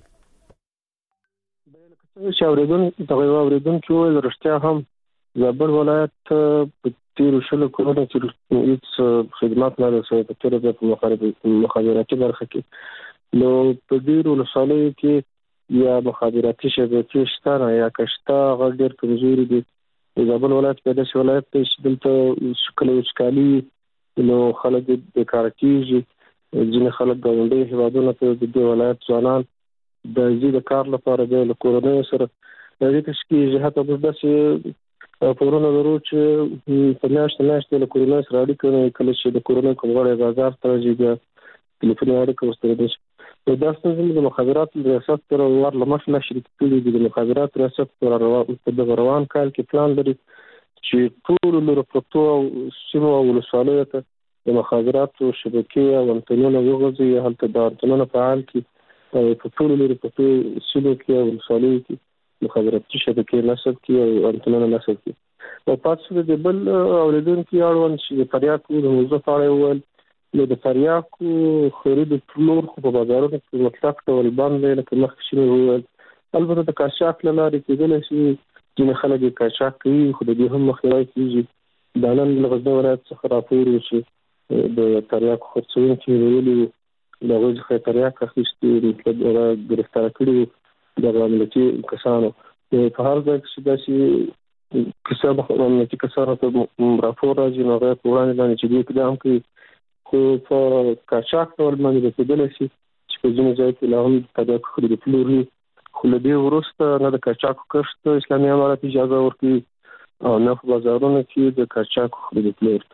چې اوریدون دغه اوریدون چې ورشتیا هم زابل ولایت په تیرو شلو کلونو کې هیڅ خدمات نه رسوي په تیر په مخابراتي برخه کې. نو په ډیرو ولسوالیو کې یا مخابراتي شبکې شته یا کشته غږ ډېر کمزوري دي. زابل ولایت په داسې ولایت دی چې دلته کله وچکالي نو خلک بیکاره کېږي. ځینې خلک ګاونډي هېوادونو ته د دې ولایت ځوانان د ځي د کار لپاره د له کورنیو سره د دې تشکیل حتی موږ داسې پورونه لرو چې په میاشتې میاشتې له کورنیو سره اړیکه نه کله چې د کورنۍ کوم غړی بازار ته راځي بیا ټلیفوني اړیکه ورسره ده. نو دا ستونزې د مخابراتو ریاست سره ور له مخې نه شریک کړي دي. د مخابراتو ریاست په دغه روان کال کې پلان لري چې ټولو لرو پروتو سیمو او ولسوالیو ته د مخابراتو شبکې او انتنونه وغځي، هلته د انتنونه فعال کړي او په ټولو لرو پروتو سیمو کې او ولسوالیو کې مخابراتي شبکې نصب کړي او انتنونه نصب کړي. او پاتې د بل اوریدونکو اړوند چې د تریاکو د موضوع په اړه وویل، نو د تریاکو خرید پلور خو په بازارونو کې مطلق ډول بند دی لکه مخکې چې مې وویل. البته د قاچاق له لارې کېدلی شي ځینې خلک یې قاچاق کوي، خو د دې هم مخنیوی کېږي. دا نن له غزني ولایت څخه راپور و چې د تریاکو خرڅوونکي نیولي وو، د هغوی څخه یې تریاک اخیستي، مطلب هغه ګرفتاره کړي وو دغه امنیتي کسانو. په هر ځای کې چې داسې کیسه امنیتي کسانو ته راپور راځي نو هغه په وړاندې باندې چې دوی اقدام کوي. خو په قاچاق ډول باندې کېدلی شي چې په ځینو ځایو کې لا هم د تریاکو خرید پلور وي، خو له دې وروسته نه د قاچاقو کښت اسلامي امارت اجازه ورکوي او نه په بازارونو کې د قاچاقو خرید پلور.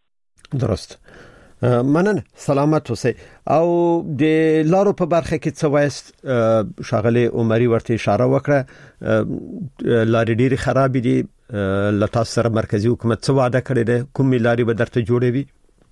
درست. مننه، سلامت اوسئ. او د لارو په برخه کې څه وایست؟ شاغلي عمري ورته اشاره وکړه، لارې ډېرې خراب دي، له تاسو سره مرکزی حکومت څه وعده کړې ده؟ کومې لارې به درته جوړوي؟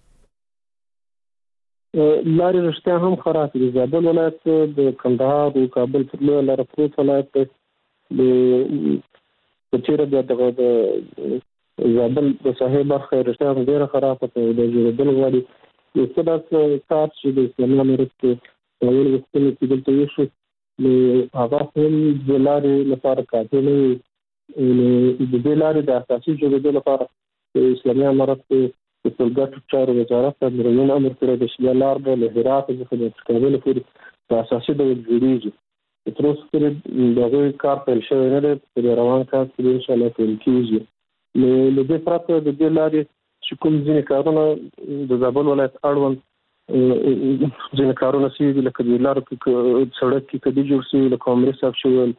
لارې رښتیا هم خراب دي. زابل ولایت د کندهار او کابل پر لویه لاره پروت ولایت دی. د په تېره بیا دغه د زابل د ساحې برخه رښتیا هم ډېره خرابه ده، د جوړېدل غواړي. یو څه داسې کار چې د اسلامي امارت په اول وختونو کې دلته وشو، نو هغه هم د لارې لپاره کافي نه وي. د دې لارې د اساسي جوړېدو لپاره د اسلامي امارت د ټولګټو چارو وزارت امرونه امر کړی دی چې دا لار به له هرات څخه د کابل پورې په اساسي ډول جوړېږي. تر اوسه پورې د هغوی کار پیل شوی نه دی، په روان کال کې انشاءالله پیل کېږي. نو له دې پرته د دې لارې چې کوم ځینې کارونه د زابل ولایت اړوند ځینې کارونه شوي دي، لکه د لارو کې سړک کې کدي جوړ شوي، لکه عمري صاحب چې ویل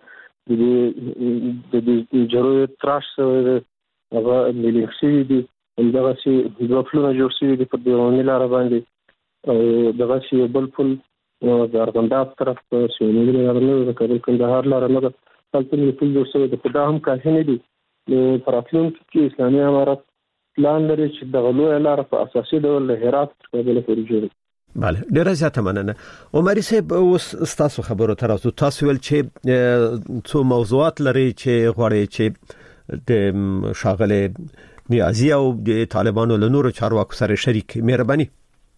د دې جروی تراش شوی دی، هغه میلینګ شوي دي. همدغسې دوه پلونه جوړ شوي دي پر دیواني لاره باندې، او دغسې یو بل پل د ارغنداب طرف په سیموني لاره نه ده، د کابل کندهار لاره نه ده، هلته یو پل جوړ شوی دی. خو دا هم کافي نه دي. نو په راتلونکي کې اسلامي امارت پلان لري چې دغه لویه لاره په اساسي ډول له هرات تر کابل پورې جوړ کړي. بله، ډیره زیاته مننه. عمري صاحب، اوس ستاسو خبرو ته راځو. تاسو ویل چې څو موضوعات لري چې غواړئ چې د شاغله نیازي او د طالبانو له نورو چارواکو سره شریک. مهرباني.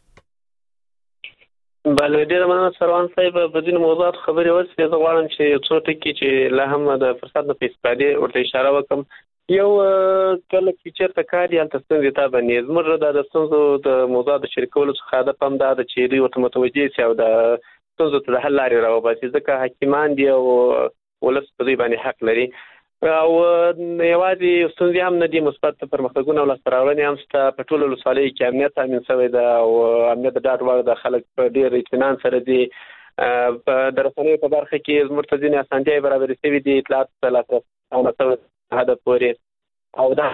بله، ډیره مننه سروان صاحب. په ځینو موضوعاتو خبرې وشوې. زه غواړم چې یو څو ټکي چې لا هم د فرصت نه په استفادې ورته اشاره وکړم. یو کله چې چیرته کار یا تاسو ته باندې زموږ د ستونزو د موضوع د شریکولو څخه د پم دا د چيري او متوجي سي او د ستونزو ته حل لري راوباسي ځکه حکیمان دي او ولس په دې باندې حق لري او یوازې ستونزې هم نه دي مثبت پرمختګونه او لاسته هم ست په ټولو ولسوالۍ کې امنیت تامین شوی دی او امنیت د ډاډ وړ د خلک په ډیر اطمینان سره دي په درسنۍ په برخه کې زموږ ته ځینې اسانتیاوې برابرې شوي دي اطلاعات ترلاسه او هدف پورې او دا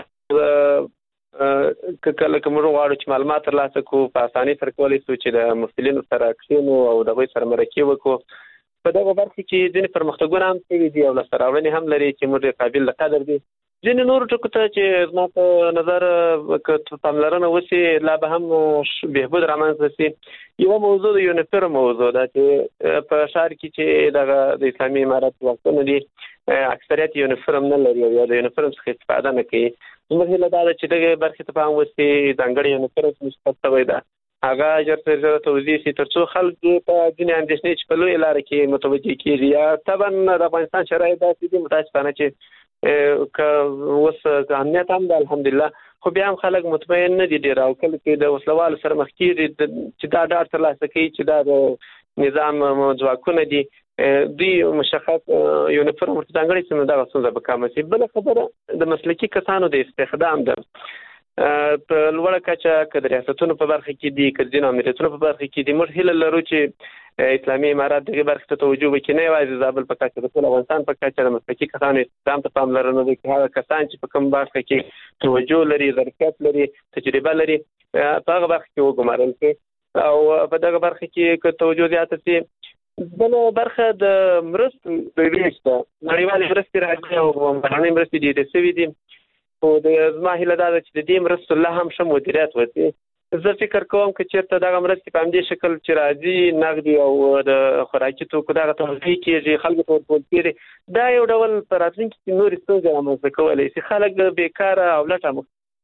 کله کوم غواړو چې معلومات ترلاسه کوو په اسانۍ سره کولی شو چې د مسؤلینو سره کښینو او د هغوی سره مرکې وکړو په دغه برخه کې ځینې پرمختګونه هم شوي دي او لاسته راوړنې هم لري چې موږ قابل د قدر دي ځینې نورو ټکو ته چې زما په نظر که پاملرنه وشي لا به هم بهبود رامنځته شي یوه موضوع د یونیفرم موضوع ده چې په ښار کې چې دغه د اسلامي امارت واکونه دي اکثریت یونیفرم نه لري او یا د یونیفرم څخه استفاده نه کوي زموږ هیله دا ده چې دغه برخې ته پام وشي ځانګړی یونیفرم مثبت شوی ده هغه ژر تر ژره توضیح شي تر څو خلک په ځینې اندېښنې چې په لویې لارې کې متوجه کېږي یا طبعا د افغانستان شرایط داسې دي متاسفانه چې که اوس امنیت هم ده الحمدلله خو بیا هم خلک مطمئن نه دي ډېر او کله چې د وسلوالو سره مخ کېږي چې دا ډاډ ترلاسه کوي چې دا د نظام ځواکونه دي دوی مشخص یونیفرم ورته ځانګړی شي نو دغه ستونزه به کمه شي بله خبره د مسلکي کسانو د استخدام ده په لوړه کچه که د ریاستونو په برخه کې دي که د ځینو امریتونو په برخه کې دي موږ هیله لرو چې اسلامي امارات دغې برخې ته توجه وکړي نه یوازې زابل په کچه د ټول افغانستان په کچه د مسلکي کسانو استخدام ته پاملرنه وکړي هغه کسان چې په کوم برخه کې توجه لري ظرفیت لري تجربه لري په هغه برخه کې وګمارل شي او په دغه برخه کې که توجه زیاته شي بله برخه د مرستو د ویش ده نړیوالې مرستې راځي او بهرنۍ مرستې ډېرې شوي دي خو د زما هیله دا ده چې د دې مرستو لا هم ښه مدیریت وشي زه فکر کوم که چېرته دغه مرستې په همدې شکل چې راځي نغدي او د خوراکي توکو دغه توزیع کېږي خلکو ته ورکول کېږي دا یو ډول په راتلونکي کې نورې ستونزې رامنځته کولی شي خلک بېکاره او لټه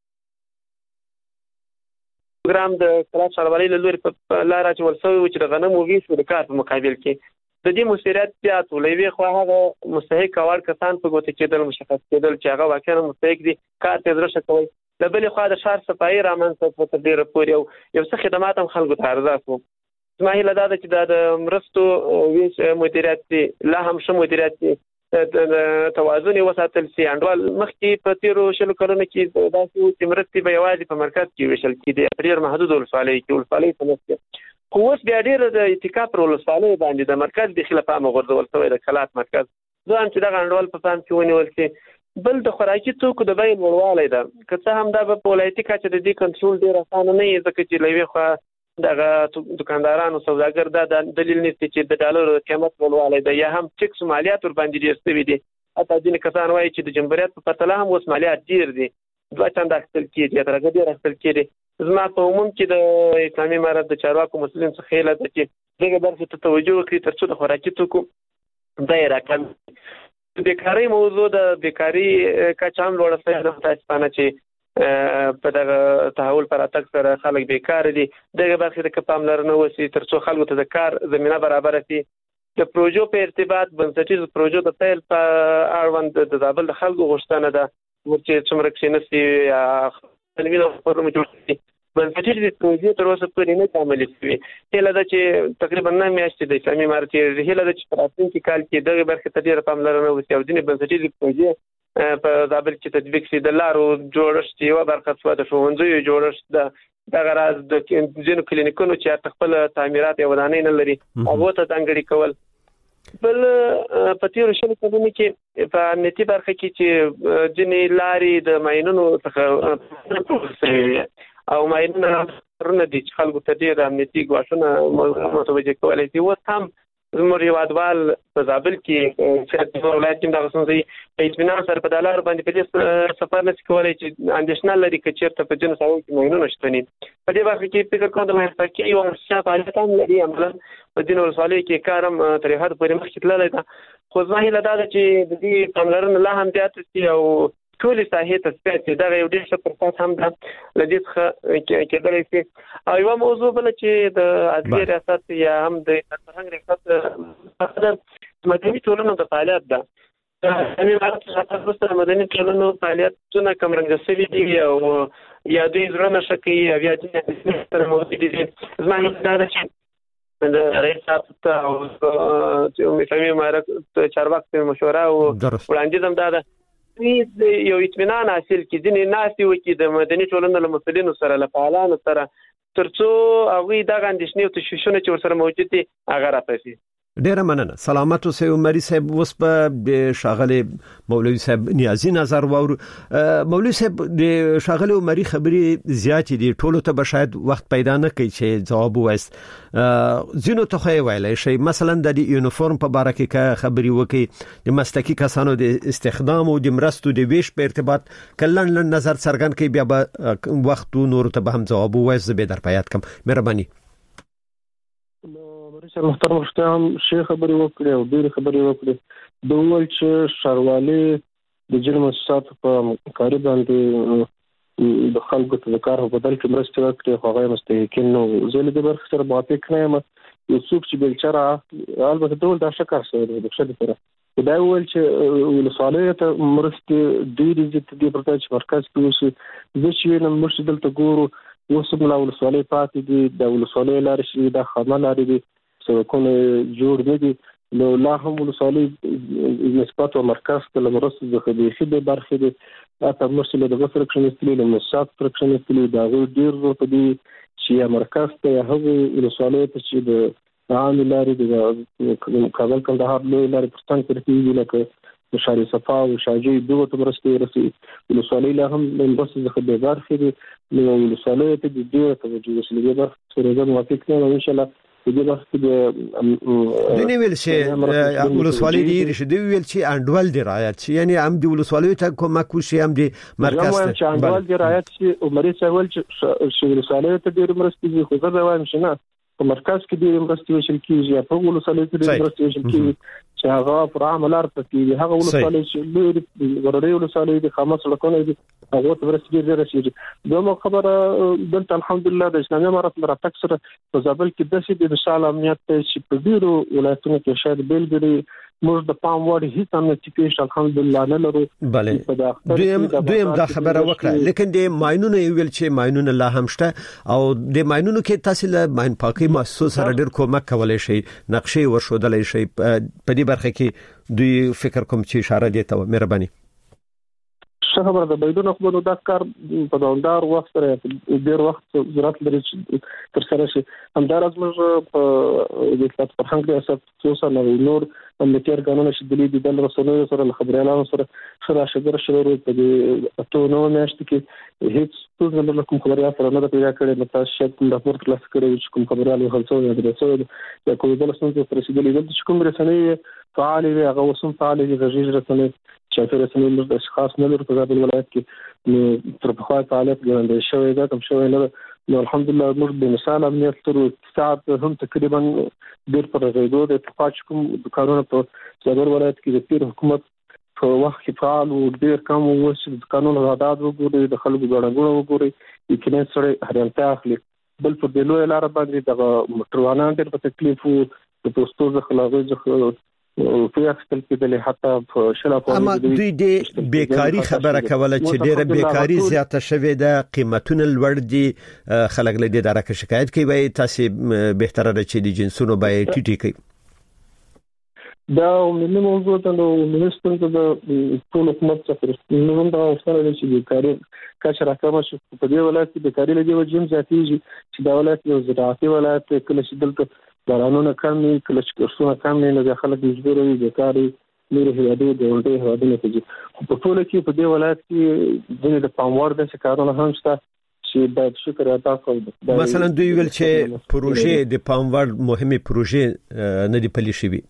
پروګرام د کلا ښاروالۍ له لورې په لاره اچول شوی و چې د غنمو ویش و د کار په مقابل کې د دې مؤثریت زیات و له یوې خوا هغه مستحق وړ کسان په ګوته کېدل مشخص کېدل چې هغه واقعا مستحق دي کار ته زړه ښه کوئ له بلې خوا د ښار صفایي رامنځته شوه تر ډېره پورې او یو څه خدمات هم خلکو ته عرضه شو زما هیله دا ده چې دا د مرستو ویش مدیریت شي لا هم ښه مدیریت شي توازن یې وساتل شي انډوال مخکې په تېرو شلو کلونو کې داسې و چې مرستې به یوازې په مرکز کې ویشل کېدې په ډېر محدود ولسوالیو کې ولسوالۍ په منځ کې خو اوس بیا ډېره د اتکا پر ولسوالیو باندې د مرکز بیخي له پامه غورځول شوی د کلات مرکز زه هم چې دغه انډول په پام کې ونیول شي بل د خوراکي توکو د بیې لوړوالی ده که څه هم دا به په ولایتي کچه د دې کنټرول ډېر اسانه نه وي ځکه چې له یوې خوا دغه دکاندارانو سوداګر دا دلیل نیسي چې د ډالرو د قیمت لوړوالی ده یا هم ټکس و مالیات ورباندې ډېر شوي دي حتی ځینې کسان وایي چې د جمهوریت په پرتله هم اوس مالیات ډېر دي دوه چنده اخیستل کېږي یا تر هغه ډېر اخیستل کېږي زما په عموم کې د اسلامي امارت د چارواکو مسؤلین څخه هیله ده چې دغه برخې ته توجه وکړي تر څو د خوراکي توکو بیې راکم د بیکارۍ موضوع د بیکاري کچه هم لوړه شوې ده متاسفانه چې په دغه تحول په راتګ سره خلک بیکاره دي دغه برخې ته که پاملرنه وشي تر څو خلکو ته د کار زمینه برابره شي د پروژو په ارتباط بنسټیزو پروژو د پیل په اړوند د زابل د خلکو غوښتنه ده چې څومره کښېنستي یا تنوین او خپرونه جوړ شي بنسټیزې پروژې تر اوسه پورې نه دي عملي شوي هیله ده چې تقریبا نه میاشتې د اسلامي امارت هیله ده چې په راتلونکي کال کې دغې برخې ته ډېره پاملرنه وشي او ځینې بنسټیزې پروژې په زابل کې تطبیق شي د لارو جوړښت یوه برخه شوه د ښوونځیو جوړښت د دغه راز د ځینو کلینیکونو چې هلته خپل تعمیرات یا ودانۍ نه لري هغو ته ځانګړي کول بل په تېرو شلو کلونو کې په امنیتي برخه کې چې ځینې لارې د ماینونو څخه او ماینونه رونه دي چې خلکو ته ډېر امنیتي ګواښونه متوجه کولی شي اوس هم زموږ هېوادوال په زابل کې چې ولایت کې دغه ستونزې په اطمینان سره په دا لارو باندې په دې سفر نه شي کولی چې اندېښنه لري که چېرته په ځینو ساحو کې ماینونه شته ني په دې برخه کې فکر کوم د مهربانۍ یو ښه فعالیت هم لري عملا په ځینو ولسوالیو کې کار هم تر یو حده پورې مخکې تللی ده خو زما هیله دا ده چې د دې پاملرنه لا هم زیاته شي او ټولې ساحې ته سپیڅ شي دغه یو ډېر ښه فرصت هم ده له دې څخه کېدلی شي او یوه موضوع بله چې د عدلي ریاست یا هم د فرهنګ ریاست د مدني ټولنو د فعالیت ده همي مرات تاسو ته مدني ټولنو فعالیتونه کمرنګ شوي دي او یا دوی زړه شکي یا د سره موجود دي زمانه دا چې د رئیس صاحب ته او چې مفهمي مارک چارواکي مشوره او وړاندیز هم دا ده یو اطمینان حاصل کړي ځینې ناسي وکړي د مدني ټولنو له مسؤلینو سره له فعالانو سره ترڅو هغوی دغه اندېښنې او تشویشونه چې ورسره موجود دي هغه رافاسي. ډیره مننه. سلامت اوسئ عمري صاحب. اوس په د شاغلي مولوي صاحب نیازي نظر وور. مولوي صاحب د شاغلي عمري خبري زیات دي ټولو ته به شاید وخت پیدا نه کوي چې جواب وایست. زینو ته خو ویلای شي مثلا د یونیفورم په باره کې خبري وکي د مسلکي کسانو د استخدام او د مرستو د ویش په ارتباط کلن نظر څرګند کوي بیا به وخت نور ته به هم جواب وایست به در پيات کم. مهرباني. چې محترم رښتیا هم شیخ خبرې وکړي او ډېر خبرې وکړي د وایي چې شاروالي د جرم مؤسسات په کاري باندې د خلکو ته د کار په بدل کې مرسته وکړي خو هغه مستحقین نو زه له دې برخې سره موافق نه یم. یو څوک چې بیلچاره البته ډول دا شکر سره د شته سره دا ویل چې ولسوالۍ ته مرسته ډېرې زیات دي پرته چې مرکز کې اوسي زه چې نن مرشد دلته ګورو اوس موږ ولسوالۍ پاتې دي د ولسوالۍ لارې شي د خامه لارې دي سړکونه جوړ نه دي نو لا هم ولسوالۍ نسبت او مرکز ته لمرسته د خديخي د برخې دي اته مرسله د غفر کښنستلي د مساعد پر کښنستلي دا ډیر ورته دي چې مرکز ته هغه ولسوالۍ ته چې د عام لارې د کابل کندهار لارې پرستان کوي لکه د شاري صفا او شاجي دوه تمرسته رسي ولسوالۍ لا هم د مرسته د خدای برخې دي نو ولسوالۍ ته د ډیر توجه وسلې د سره د موافق نه ان شاء الله د وخت د دني ویل چې ولسوالۍ دی رشد ویل چې انډول دی رعایت شي یعنی هم د ولسوالۍ ته کومک وشي هم د مرکز ته چې انډول دی رعایت شي او مریض اول چې ولسوالۍ ته ډیر مرستې دي خو زه وایم چې نه په مرکز کې ډیر مرستې وشل کیږي په ولسوالۍ کې ډیر مرستې وشل کیږي چې هغه پر عمل ارته کیږي هغه ولسوالۍ چې ډیر ورته ولسوالۍ د خامس لکونه دي هغه ته مرستې ډیر رسیږي دومره خبره دلته الحمدلله د اسلامي امارت مراتب سره په ځابل کې د سې د مثال امنیت چې په ډیرو ولایتونو کې شاید بیلګري موږ د پام وړ هیڅ امنیتي پیښ الحمدلله نه لرو. بله دویم دویم دا خبره وکړه لیکن د ماينونو ویل چې ماينونو لا هم شته او د ماينونو کې تاسو له ماين پاکي مؤسسو سره ډیر کومک کولای شي نقشې ورشودلای شي په دې برخه کې دوی فکر کوم چې اشاره دي ته مهرباني. څه خبره ده بيدونه خو نو دا کار په دوامدار وخت سره ډیر وخت ضرورت لري چې تر سره شي همدار از موږ په د اطلاعات فرهنګ ریاست خصوصا نور امنیتي قانون شدلی دي د رسنیو سره خبريالانو سره شرا شګر شروع په دې اتو نو میاشت کې هیڅ څه نه کوم خبريال سره نه پیدا کړي نو تاسو شک کوم راپور ترلاسه کړی چې کوم خبريال یو خلصو یا درسو یا کوم بل څه ته رسیدلی دي چې کوم رسنۍ فعال وي هغه وسم فعال دي غږیز رسنۍ چې تر رسنۍ موږ د اشخاص نه لرو په ځابل ولایت کې نو تر په خوا فعالیت ګرځي شوی دا کوم شوی نه نو الحمدلله موږ د مثال امنیت تر اقتصاد هم تقریبا ډیر پر غیدو د اتفاق کوم د قانون په ځابل ولایت کې د پیر حکومت په وخت کې فعال او ډیر کم وو د قانون غاډاد وګوري د خلکو ګړنګړو وګوري یقینا سره هرنته اخلي بل په دلو لار باندې د موټروانان ډیر په تکلیف وو د پوسټو ځخلاغي ځخ او په اصل کې د حتی په شلا په اما دوی د بیکاری خبره کوله چې ډیره بیکاری زیاته شوې ده قیمتونه لوړ دي خلک له دې درکه شکایت کوي تاسو بهتره ده چې د جنسونو به ټیټی کوي دا ملي موضوع ته نو منستر د ټول حکومت څخه نو دا اوسره چې بیکاری کچره راکمه شو په دې ولایت کې بیکاری لږه وجم زیاتیږي چې دا ولایت یو زراعتي ولایت کله چې دلته بارانونه کم کله چې کورسونه کم نه د خلک مجبور وي بیکاری نور هیوادو د ولډي هیوادونو کې په ټول کې په دې ولایت کې د پاموړ د کارونه هم شته چې باید شکر ادا کړو. مثلا دوی ویل چې پروژې د پاموړ مهمه پروژې نه دی پلي شوی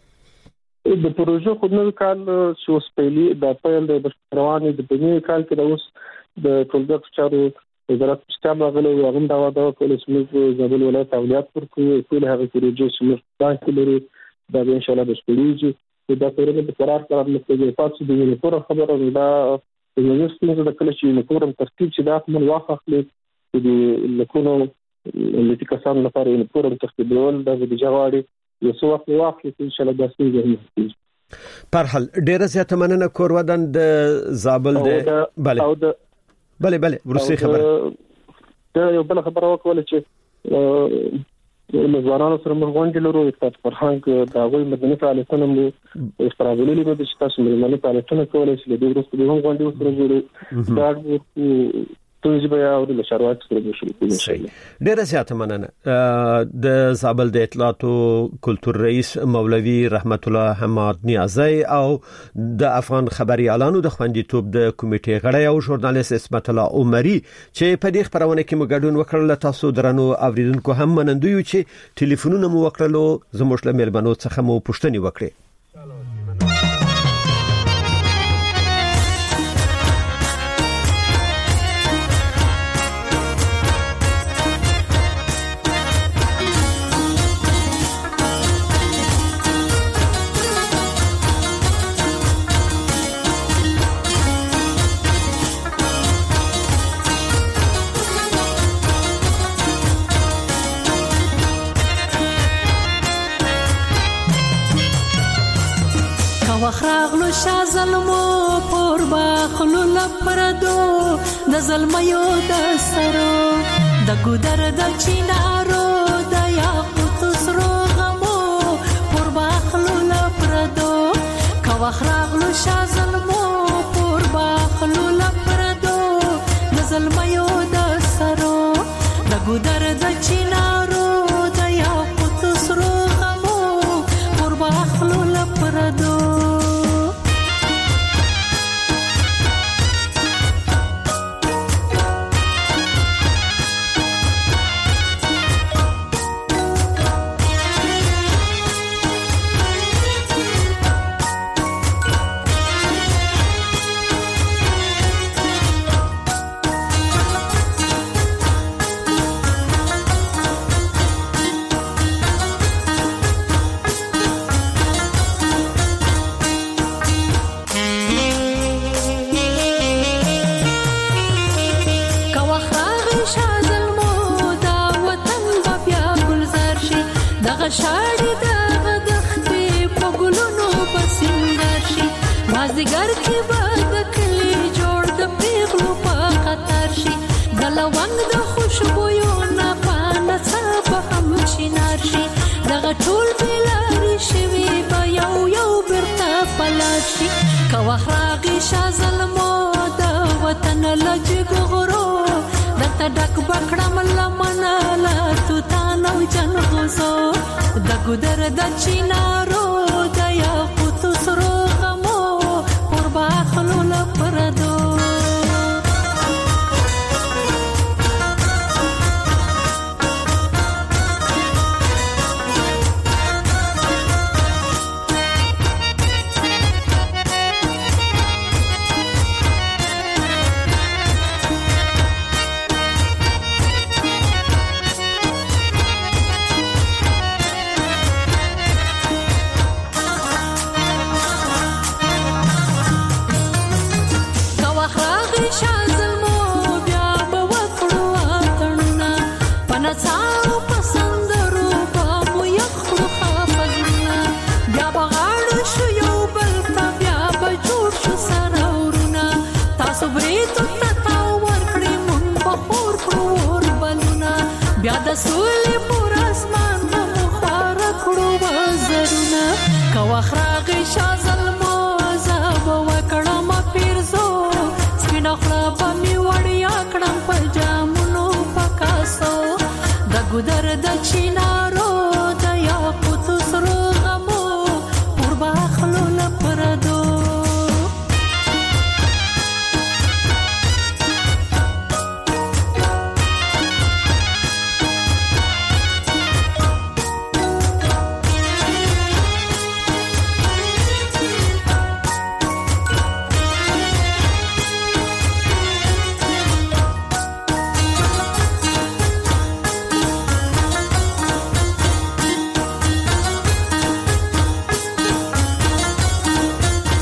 د پروژو خودنوي کال چې اوس پیلي د پیل د رواني د بنی کال کې د اوس د ټولګټ چارو وزارت ستاسو غلو هغه دا ودا کول چې موږ ځبل ولایت اولیات ورکو ټول هغه پروژې چې موږ تاسو لري دا ان شاء الله د سپېږي دا پروژه د قرار قرار مستګي تاسو د یو خبره دا د یونیورسيټي د کله چې یو ترتیب چې دا من واخلي د لکونو د کسان لپاره یو پروګرام ترتیبول د جوړاړي یو څو وخت واخلي ان شاء الله د سپېږي پرحل ډیره زیاته مننه کور ودان د زابل د بله او د بله بله ورسې خبره دا یو بل خبره وکول چې نظارانو سره موږ غونډه لرو د فرهنګ د غوي مدني فعالیتونو مو استرابولي لري چې تاسو مدني فعالیتونه کولای شئ د دې وروسته به هم غونډه سره جوړو دا توجه بیا او د شروعات سره به شروع کوو ان شاء الله. ډیره زیاته مننه د زابل د اطلاعات او کلتور رئیس مولوی رحمت الله حماد نیازی او د افغان خبريالانو د خوندیتوب د کمیټې غړی او ژورنالیست اسمت الله عمری چې په دې خبرونه کې مګډون وکړل. تاسو درنو اوریدونکو هم منندوی چې ټلیفونونه مو وکړلو زموږ له ملمنو څخه مو پوښتنې وکړې. وخراغلو شا ظلمو پر باخلو لپردو د ظلمیو د سرو د ګودر د چینارو د یاقوت سرو غمو پر باخلو لپردو کا وخراغلو شا ظلمو پر باخلو لپردو د ظلمیو د سرو د ګودر د چینارو د یاقوت سرو غمو پر باخلو لپردو شاړې د دختې په ګلونو پسندر شي مازدیګر کې به د کلي جوړ د پیغلو په خطر شي د لونګ د خوشبویو نه پانه څه به هم چینار شي دغه ټول بېلارې شوي به یو یو بیرته پلار شي که وخت راغی شا ظلمو د وطن له جګغرو درته ډک بکړم لمنه له توتان او جنغوزو د ګودر د چینارو د یاقوت سرو غمو پر باخلو لپردو بیا د سور